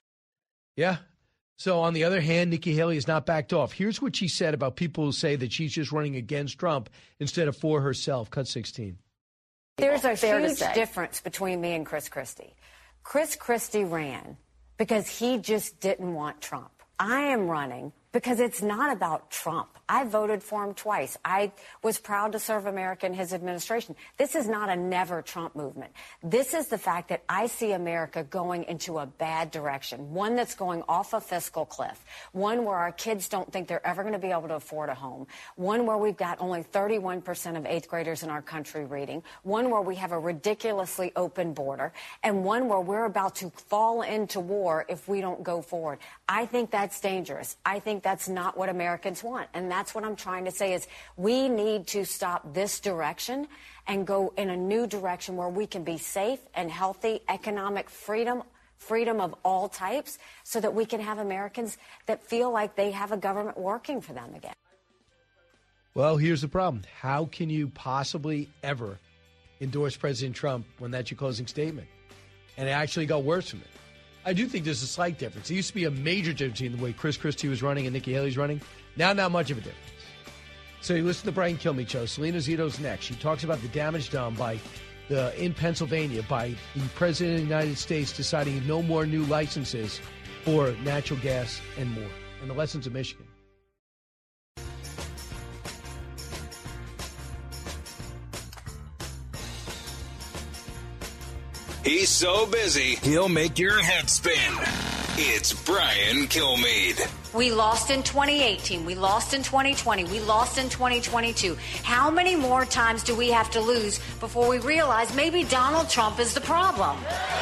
Yeah. So on the other hand, Nikki Haley has not backed off. Here's what she said about people who say that she's just running against Trump instead of for herself. Cut sixteen.
There's a
Fair to
huge
say.
difference between me and Chris Christie. Chris Christie ran because he just didn't want Trump. I am running because it's not about Trump. I voted for him twice. I was proud to serve America in his administration. This is not a never Trump movement. This is the fact that I see America going into a bad direction, one that's going off a fiscal cliff, one where our kids don't think they're ever going to be able to afford a home, one where we've got only thirty-one percent of eighth graders in our country reading, one where we have a ridiculously open border, and one where we're about to fall into war if we don't go forward. I think that's dangerous. I think that's not what Americans want. And that's what I'm trying to say is we need to stop this direction and go in a new direction where we can be safe and healthy, economic freedom, freedom of all types, so that we can have Americans that feel like they have a government working for them again.
Well, here's the problem. How can you possibly ever endorse President Trump when that's your closing statement? And it actually got worse from it. I do think there's a slight difference. There used to be a major difference in the way Chris Christie was running and Nikki Haley's running. Now, not much of a difference. So you listen to the Brian Kilmeade Show. Selena Zito's next. She talks about the damage done by the in Pennsylvania by the President of the United States deciding no more new licenses for natural gas and more, and the lessons of Michigan.
He's so busy, he'll make your head spin. It's Brian Kilmeade.
We lost in twenty eighteen. We lost in twenty twenty. We lost in twenty twenty-two. How many more times do we have to lose before we realize maybe Donald Trump is the problem?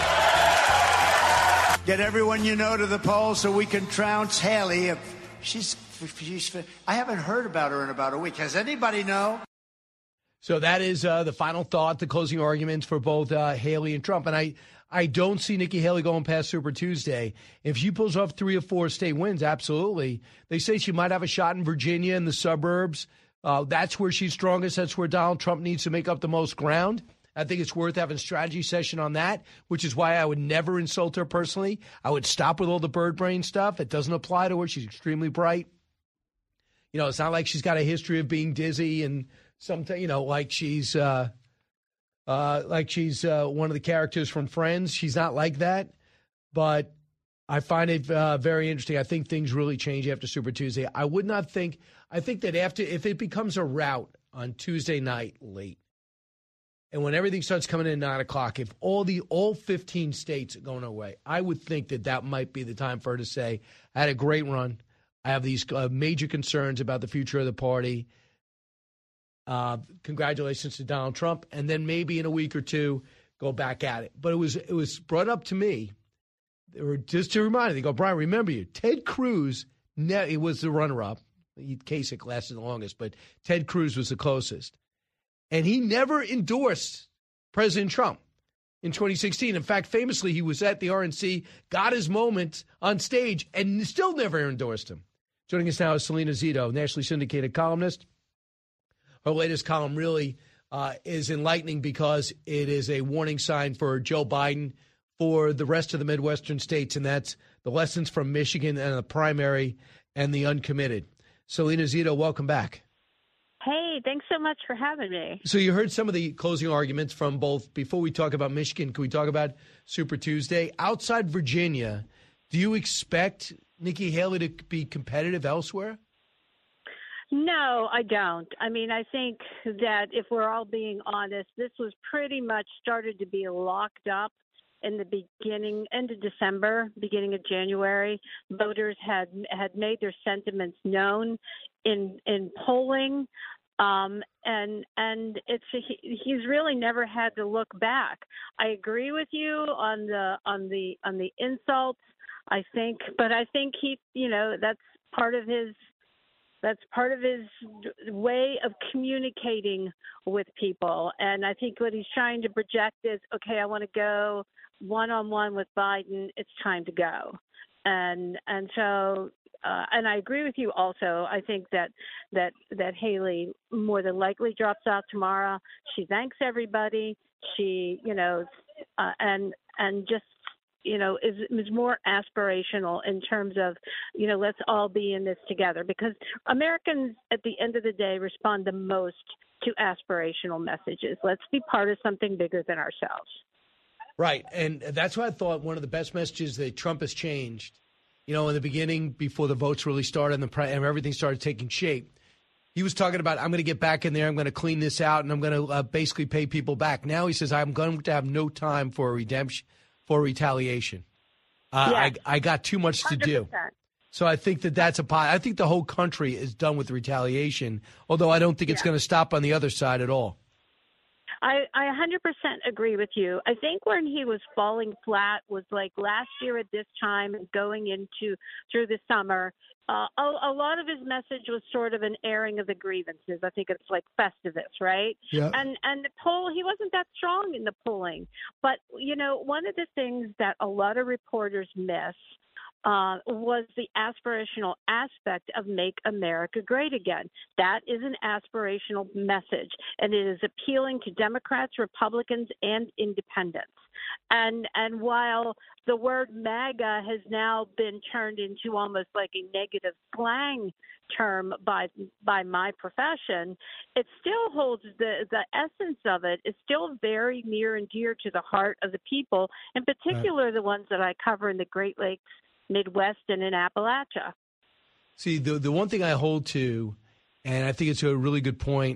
Get everyone you know to the polls so we can trounce Haley. If she's, if she's, I haven't heard about her in about a week. Has anybody know?
So that is uh, the final thought, the closing arguments for both uh, Haley and Trump. And I, I don't see Nikki Haley going past Super Tuesday. If she pulls off three or four state wins, absolutely. They say she might have a shot in Virginia in the suburbs. Uh, that's where she's strongest. That's where Donald Trump needs to make up the most ground. I think it's worth having a strategy session on that, which is why I would never insult her personally. I would stop with all the bird brain stuff. It doesn't apply to her. She's extremely bright. You know, it's not like she's got a history of being dizzy and something, you know, like she's uh, uh, like she's uh, one of the characters from Friends. She's not like that, but I find it uh, very interesting. I think things really change after Super Tuesday. I would not think, I think that after, if it becomes a rout on Tuesday night late, and when everything starts coming in at nine o'clock, if all the all fifteen states are going away, I would think that that might be the time for her to say, I had a great run. I have these uh, major concerns about the future of the party. Uh, congratulations to Donald Trump, and then maybe in a week or two go back at it. But it was it was brought up to me, or just to remind you, they go, Brian, remember you, Ted Cruz, ne- it was the runner-up. Kasich lasted the longest, but Ted Cruz was the closest. And he never endorsed President Trump in twenty sixteen. In fact, famously, he was at the R N C, got his moment on stage, and still never endorsed him. Joining us now is Selena Zito, nationally syndicated columnist. Her latest column really uh, is enlightening because it is a warning sign for Joe Biden for the rest of the Midwestern states, and that's the lessons from Michigan and the primary and the uncommitted. Selena Zito, welcome back.
Hey, thanks so much for having me.
So you heard some of the closing arguments from both. Before we talk about Michigan, can we talk about Super Tuesday? Outside Virginia, do you expect Nikki Haley to be competitive elsewhere?
No, I don't. I mean, I think that if we're all being honest, this was pretty much started to be locked up in the beginning, end of December, beginning of January. Voters had had made their sentiments known in in polling, um, and and it's he, he's really never had to look back. I agree with you on the on the on the insults. I think, but I think he, you know, that's part of his. That's part of his way of communicating with people. And I think what he's trying to project is, okay, I want to go one-on-one with Biden. It's time to go. And and so, uh, and I agree with you also. I think that, that, that Haley more than likely drops out tomorrow. She thanks everybody. She, you know, uh, and and just, you know, is, is more aspirational in terms of, you know, let's all be in this together, because Americans at the end of the day respond the most to aspirational messages. Let's be part of something bigger than ourselves.
Right. And that's why I thought one of the best messages that Trump has changed, you know, in the beginning, before the votes really started and, the pre- and everything started taking shape, he was talking about, I'm going to get back in there, I'm going to clean this out, and I'm going to uh, basically pay people back. Now he says, I'm going to have no time for redemption. For retaliation. Uh,
yes.
I, I got too much to do.
one hundred percent.
So I think that that's a pot. I think the whole country is done with retaliation, although I don't think it's yeah. going to stop on the other side at all.
I, I one hundred percent agree with you. I think when he was falling flat was like last year at this time and going into through the summer. Uh, a, a lot of his message was sort of an airing of the grievances. I think it's like Festivus, right?
Yeah.
And and the poll, he wasn't that strong in the polling. But, you know, one of the things that a lot of reporters miss Uh, was the aspirational aspect of Make America Great Again. That is an aspirational message, and it is appealing to Democrats, Republicans, and independents. And and while the word MAGA has now been turned into almost like a negative slang term by by my profession, it still holds the, the essence of it is still very near and dear to the heart of the people, in particular right. the ones that I cover in the Great Lakes, Midwest, and in Appalachia.
See, the the one thing I hold to, and I think it's a really good point,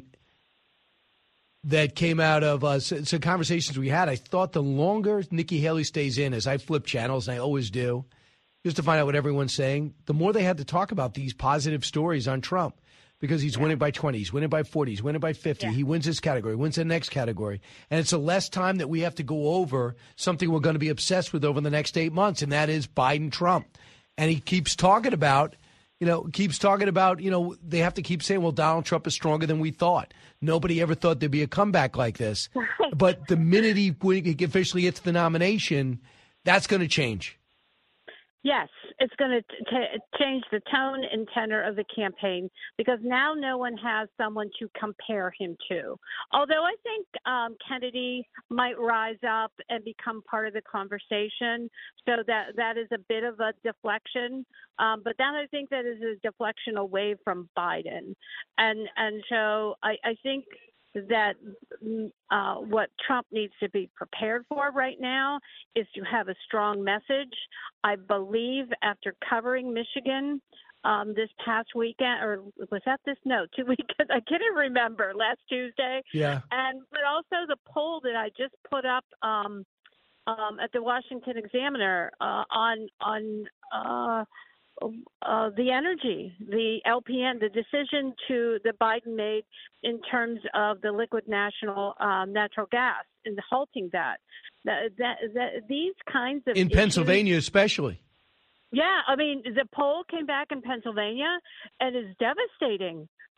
that came out of uh, some conversations we had, I thought the longer Nikki Haley stays in, as I flip channels, and I always do, just to find out what everyone's saying, the more they had to talk about these positive stories on Trump. Because he's yeah. winning by twenty, he's winning by forty, he's winning by fifty. Yeah. He wins this category, wins the next category. And it's a less time that we have to go over something we're going to be obsessed with over the next eight months, and that is Biden-Trump. And he keeps talking about, you know, keeps talking about, you know, they have to keep saying, well, Donald Trump is stronger than we thought. Nobody ever thought there'd be a comeback like this. But the minute he officially gets the nomination, that's going to change.
Yes, it's going to t- change the tone and tenor of the campaign, because now no one has someone to compare him to. Although I think um, Kennedy might rise up and become part of the conversation, so that that is a bit of a deflection. Um, but then I think that is a deflection away from Biden, and and so I, I think that uh, what Trump needs to be prepared for right now is to have a strong message. I believe after covering Michigan um, this past weekend, or was that this? No, two weekends. I can't even remember. Last Tuesday.
Yeah.
And but also the poll that I just put up um, um, at the Washington Examiner uh, on on. Uh, Uh, the energy, the L P N, the decision to the Biden made in terms of the liquid national um, natural gas and halting that. That, that, that these kinds of
in
issues,
Pennsylvania, especially.
Yeah, I mean, the poll came back in Pennsylvania and is devastating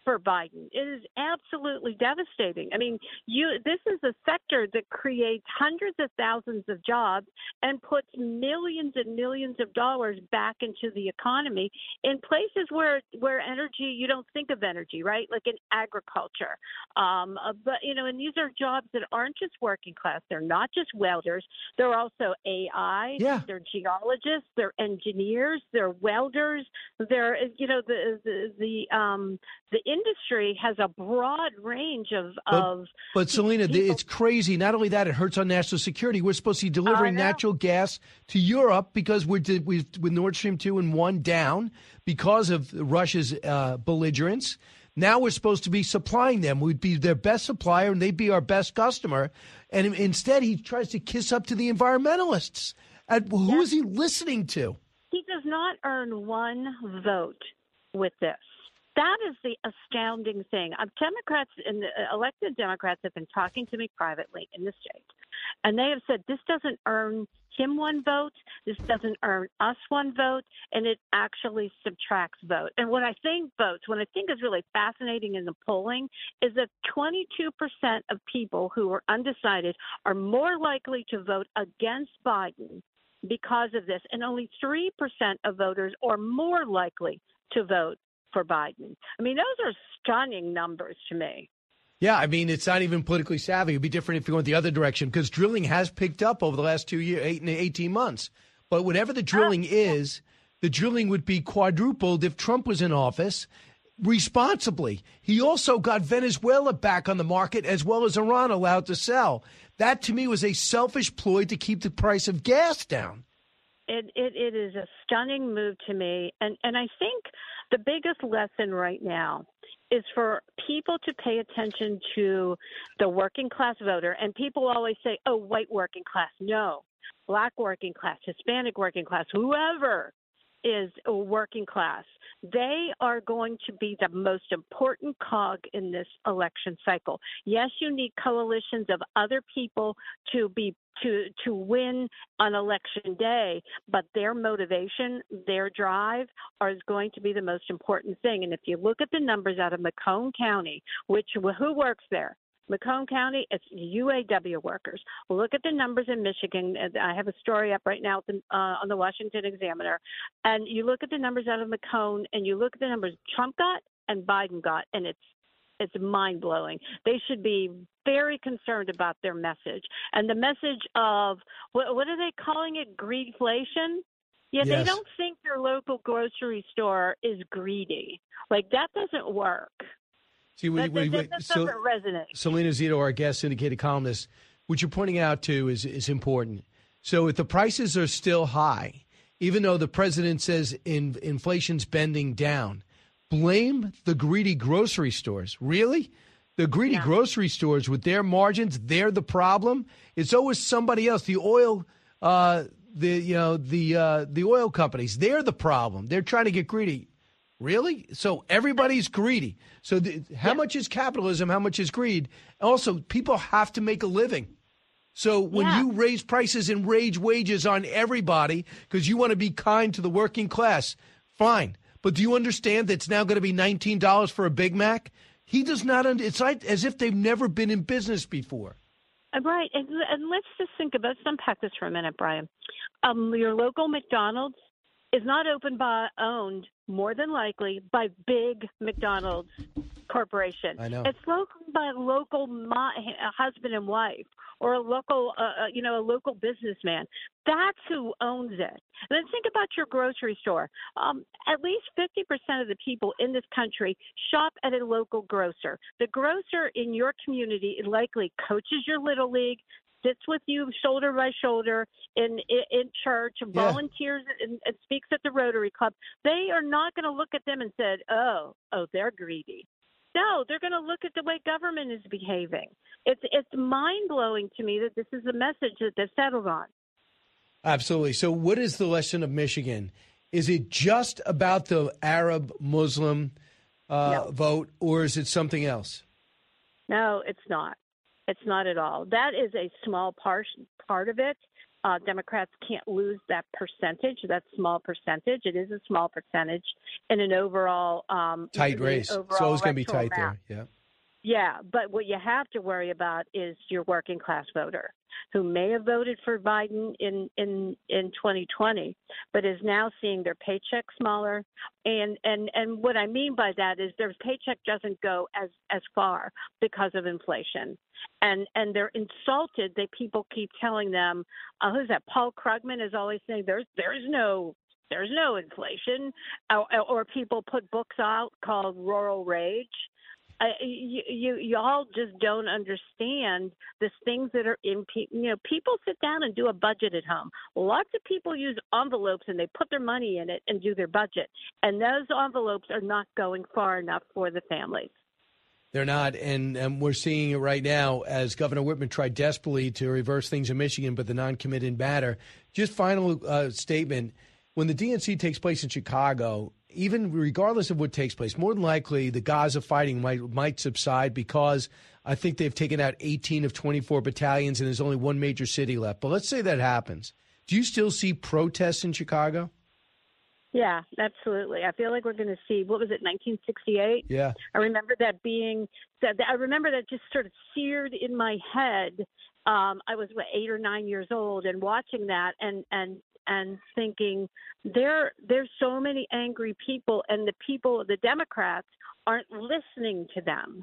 for Biden. It is absolutely devastating. I mean, you this is a sector that creates hundreds of thousands of jobs and puts millions and millions of dollars back into the economy in places where where energy, you don't think of energy, right? Like in agriculture. Um, uh, but, you know, and these are jobs that aren't just working class. They're not just welders. They're also A I.
Yeah.
They're geologists. They're engineers. They're welders. They're, you know, the the the um the industry has a broad range of
But,
of.
but Selena,
people.
it's crazy. Not only that, it hurts on national security. We're supposed to be delivering natural gas to Europe because we're di- we with Nord Stream two and one down because of Russia's uh, belligerence. Now we're supposed to be supplying them. We'd be their best supplier, and they'd be our best customer. And instead, he tries to kiss up to the environmentalists. And who
Yes.
is he listening to?
He does not earn one vote with this. That is the astounding thing. Uh, Democrats and uh, elected Democrats have been talking to me privately in the state, and they have said this doesn't earn him one vote, this doesn't earn us one vote, and it actually subtracts vote. And what I think votes, what I think is really fascinating in the polling, is that twenty-two percent of people who are undecided are more likely to vote against Biden because of this, and only three percent of voters are more likely to vote for Biden. I mean, those are stunning numbers to me.
Yeah, I mean, it's not even politically savvy. It'd be different if you went the other direction because drilling has picked up over the last two years, eight and eighteen months. But whatever the drilling oh. is, the drilling would be quadrupled if Trump was in office responsibly. He also got Venezuela back on the market as well as Iran allowed to sell. That, to me, was a selfish ploy to keep the price of gas down.
It, it, it is a stunning move to me. And, and I think the biggest lesson right now is for people to pay attention to the working class voter. And people always say, oh, white working class. No, black working class, Hispanic working class, whoever is a working class. They are going to be the most important cog in this election cycle. Yes, you need coalitions of other people to be to to win on election day, but their motivation, their drive is going to be the most important thing. And if you look at the numbers out of Macomb County, which who works there? Macomb County, it's U A W workers. Look at the numbers in Michigan. I have a story up right now uh, on the Washington Examiner. And you look at the numbers out of Macomb, and you look at the numbers Trump got and Biden got, and it's it's mind-blowing. They should be very concerned about their message. And the message of, what, what are they calling it, greedflation? Yeah, yes. They don't think their local grocery store is greedy. Like, that doesn't work.
See, we,
that,
we,
that,
we,
that
so,
doesn't resonate.
Selena Zito, our guest syndicated columnist, what you're pointing out, too, is, is important. So if the prices are still high, even though the president says in, inflation's bending down, blame the greedy grocery stores. Really? The greedy yeah. grocery stores with their margins, they're the problem? It's always somebody else. The oil uh, the you know the uh, the oil companies, they're the problem. They're trying to get greedy. Really? So everybody's greedy. So the, how yeah. much is capitalism? How much is greed? Also, people have to make a living. So when yeah. you raise prices and raise wages on everybody because you want to be kind to the working class, fine. But do you understand that it's now going to be nineteen dollars for a Big Mac? He does not. It's like as if they've never been in business before.
Right. And, and let's just think about, let's unpack this for a minute, Brian. Um, your local McDonald's is not owned by, owned more than likely by big McDonald's corporation.
I know. It's
owned by a local mo- husband and wife or a local, uh, you know, a local businessman. That's who owns it. And then think about your grocery store. Um, at least fifty percent of the people in this country shop at a local grocer. The grocer in your community likely coaches your little league, sits with you shoulder by shoulder in in, in church, volunteers yeah. and, and speaks at the Rotary Club. They are not going to look at them and say, oh, oh, they're greedy. No, they're going to look at the way government is behaving. It's it's mind-blowing to me that this is the message that they've settled on.
Absolutely. So what is the lesson of Michigan? Is it just about the Arab Muslim uh, no. vote, or is it something else?
No, it's not. It's not at all. That is a small part, part of it. uh, Democrats can't lose that percentage, that small percentage. It is a small percentage in an overall um,
tight race.
Overall
It's always going to be tight
map.
there. Yeah.
Yeah, but what you have to worry about is your working class voter who may have voted for Biden in, in, in twenty twenty, but is now seeing their paycheck smaller. And, and, and what I mean by that is their paycheck doesn't go as, as far because of inflation. And and they're insulted that people keep telling them, uh, who's that? Paul Krugman is always saying there's there's no there's no inflation, or, or people put books out called Rural Rage. I, you, you you all just don't understand the things that are in people. You know, people sit down and do a budget at home. Lots of people use envelopes and they put their money in it and do their budget. And those envelopes are not going far enough for the families.
They're not, and, and we're seeing it right now as Governor Whitman tried desperately to reverse things in Michigan, but the non-committed matter. Just final uh, statement, when the D N C takes place in Chicago, even regardless of what takes place, more than likely the Gaza fighting might might subside because I think they've taken out eighteen of twenty-four battalions and there's only one major city left. But let's say that happens. Do you still see protests in Chicago?
Yeah, absolutely. I feel like we're going to see, what was it, nineteen sixty-eight?
Yeah.
I remember that being said. I remember that just sort of seared in my head. Um, I was, what, eight or nine years old and watching that and, and, and thinking there there's so many angry people and the people, the Democrats, aren't listening to them.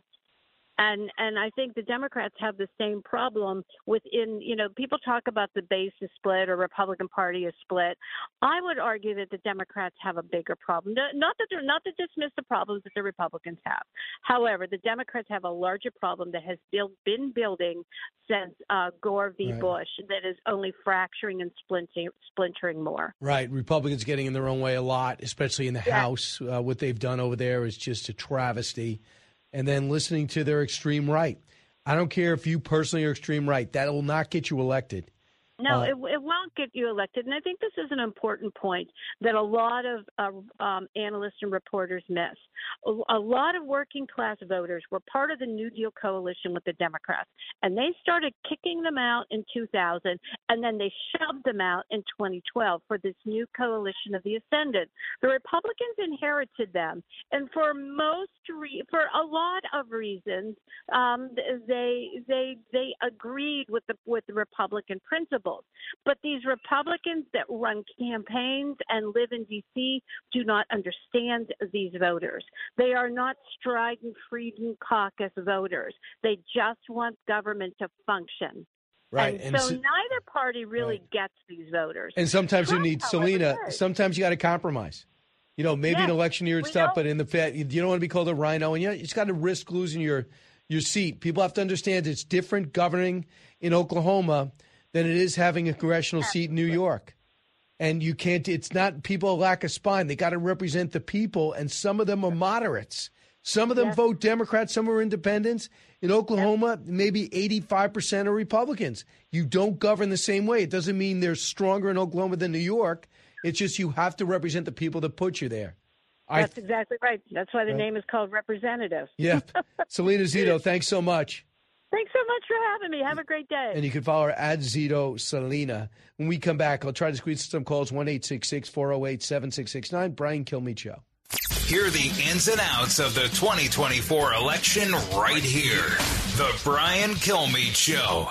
And and I think the Democrats have the same problem within, you know, people talk about the base is split or Republican Party is split. I would argue that the Democrats have a bigger problem. Not that they're not to dismiss the problems that the Republicans have. However, the Democrats have a larger problem that has build, been building since uh, Gore v.
Right.
Bush that is only fracturing and splintering, splintering more.
Right. Republicans getting in their own way a lot, especially in the
Yeah.
House. Uh, what they've done over there is just a travesty. And then listening to their extreme right. I don't care if you personally are extreme right. That will not get you elected.
No,
Uh,
it, it won't get you elected. And I think this is an important point that a lot of uh, um, analysts and reporters miss. A, a lot of working class voters were part of the New Deal coalition with the Democrats, and they started kicking them out in two thousand, and then they shoved them out in twenty twelve for this new coalition of the Ascendant. The Republicans inherited them, and for most, re- for a lot of reasons, um, they they they agreed with the with the Republican principles. But these Republicans that run campaigns and live in D C do not understand these voters. They are not strident Freedom Caucus voters. They just want government to function.
Right.
And,
And
so
so-
neither party really gets these voters.
And sometimes
Trump,
you need,
however,
Selena,
does.
sometimes you got to compromise. You know, maybe
Yes,
an election year and
we
stuff,
know.
but in the Fed, you don't want to be called a rhino. And you, you just got to risk losing your, your seat. People have to understand it's different governing in Oklahoma than it is having a congressional seat in New York. And you can't, it's not people lack a spine. They got to represent the people, and some of them are moderates. Some of them
Yes.
vote Democrats, some are independents. In Oklahoma, maybe eighty-five percent are Republicans. You don't govern the same way. It doesn't mean they're stronger in Oklahoma than New York. It's just you have to represent the people that put you there. I,
That's exactly right. That's why the
Right.
name is called representative.
yeah. Selena Zito, thanks so much.
Thanks so much for having me. Have a great day.
And you can follow her at Zito Selena. When we come back, I'll try to squeeze some calls, one eight six six, four oh eight, seven six six nine. Brian Kilmeade Show.
Hear the ins and outs of the twenty twenty-four election right here. The Brian Kilmeade Show.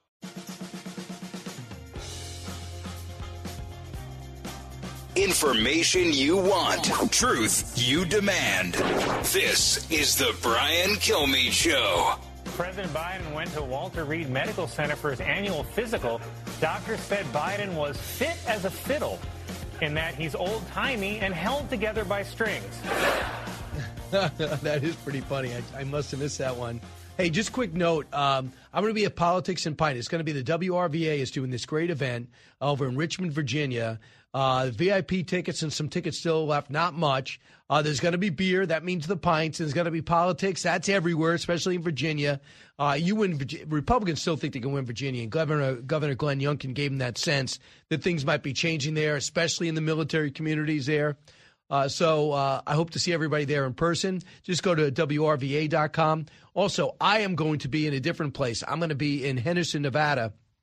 Information you want, truth you demand. This is the Brian Kilmeade Show.
President Biden went to Walter Reed Medical Center for his annual physical. Doctors said Biden was fit as a fiddle, in that he's old-timey and held together by strings.
That is pretty funny. I, I must have missed that one. Hey, just quick note. Um, I'm going to be at Politics and Pint. It's going to be the W R V A is doing this great event over in Richmond, Virginia. Uh, V I P tickets and some tickets still left, not much. Uh, there's going to be beer. That means the pints. There's going to be politics. That's everywhere, especially in Virginia. Uh, you win. Republicans still think they can win Virginia, and Governor Governor Glenn Youngkin gave them that sense that things might be changing there, especially in the military communities there. Uh, so uh, I hope to see everybody there in person. Just go to W R V A dot com. Also, I am going to be in a different place. I'm going to be in Henderson, Nevada,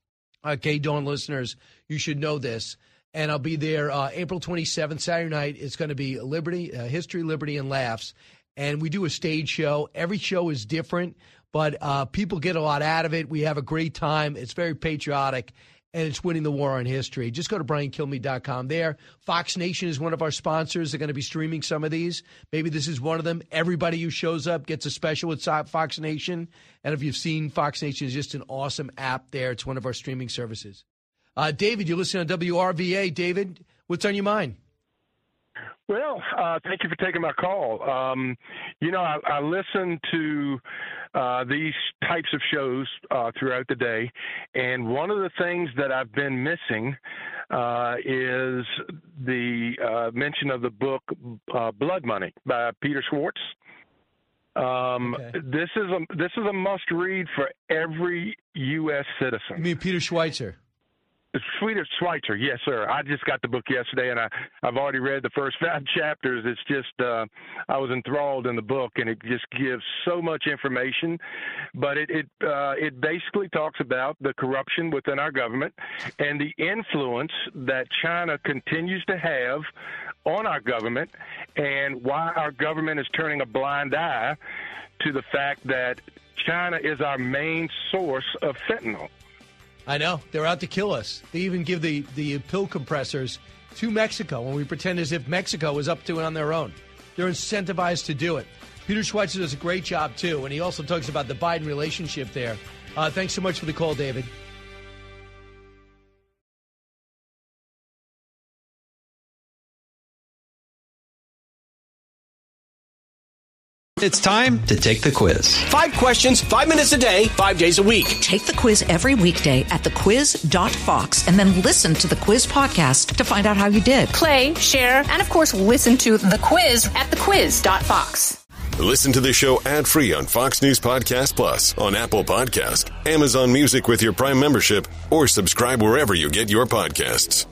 Uh, K-Dawn listeners, you should know this. And I'll be there uh, April twenty-seventh, Saturday night. It's going to be Liberty, uh, History, Liberty, and Laughs. And we do a stage show. Every show is different, but uh, people get a lot out of it. We have a great time. It's very patriotic, and it's winning the war on history. Just go to brian kilmeade dot com there. Fox Nation is one of our sponsors. They're going to be streaming some of these. Maybe this is one of them. Everybody who shows up gets a special with Fox Nation. And if you've seen, Fox Nation is just an awesome app there. It's one of our streaming services. Uh, David, you listen to W R V A. David, what's on your mind?
Well, uh, thank you for taking my call. Um, you know, I, I listen to uh, these types of shows uh, throughout the day, and one of the things that I've been missing uh, is the uh, mention of the book uh, Blood Money by Peter Schwartz. Um, okay. This is a this is a must read for every U S citizen.
You mean Peter Schweitzer?
Peter Schweitzer, yes, sir. I just got the book yesterday, and I, I've already read the first five chapters. It's just uh, I was enthralled in the book, and it just gives so much information. But it it, uh, it basically talks about the corruption within our government and the influence that China continues to have on our government, and why our government is turning a blind eye to the fact that China is our main source of fentanyl.
I know. They're out to kill us. They even give the, the pill compressors to Mexico when we pretend as if Mexico is up to it on their own. They're incentivized to do it. Peter Schweitzer does a great job, too, and he also talks about the Biden relationship there. Uh, thanks so much for the call, David.
It's time to take the quiz. Five questions, five minutes a day, five days a week.
Take the quiz every weekday at the quiz dot fox and then listen to the quiz podcast to find out how you did.
Play, share, and of course, listen to the quiz at the quiz dot fox.
Listen to the show ad-free on Fox News Podcast Plus, on Apple Podcast, Amazon Music with your Prime membership, or subscribe wherever you get your podcasts.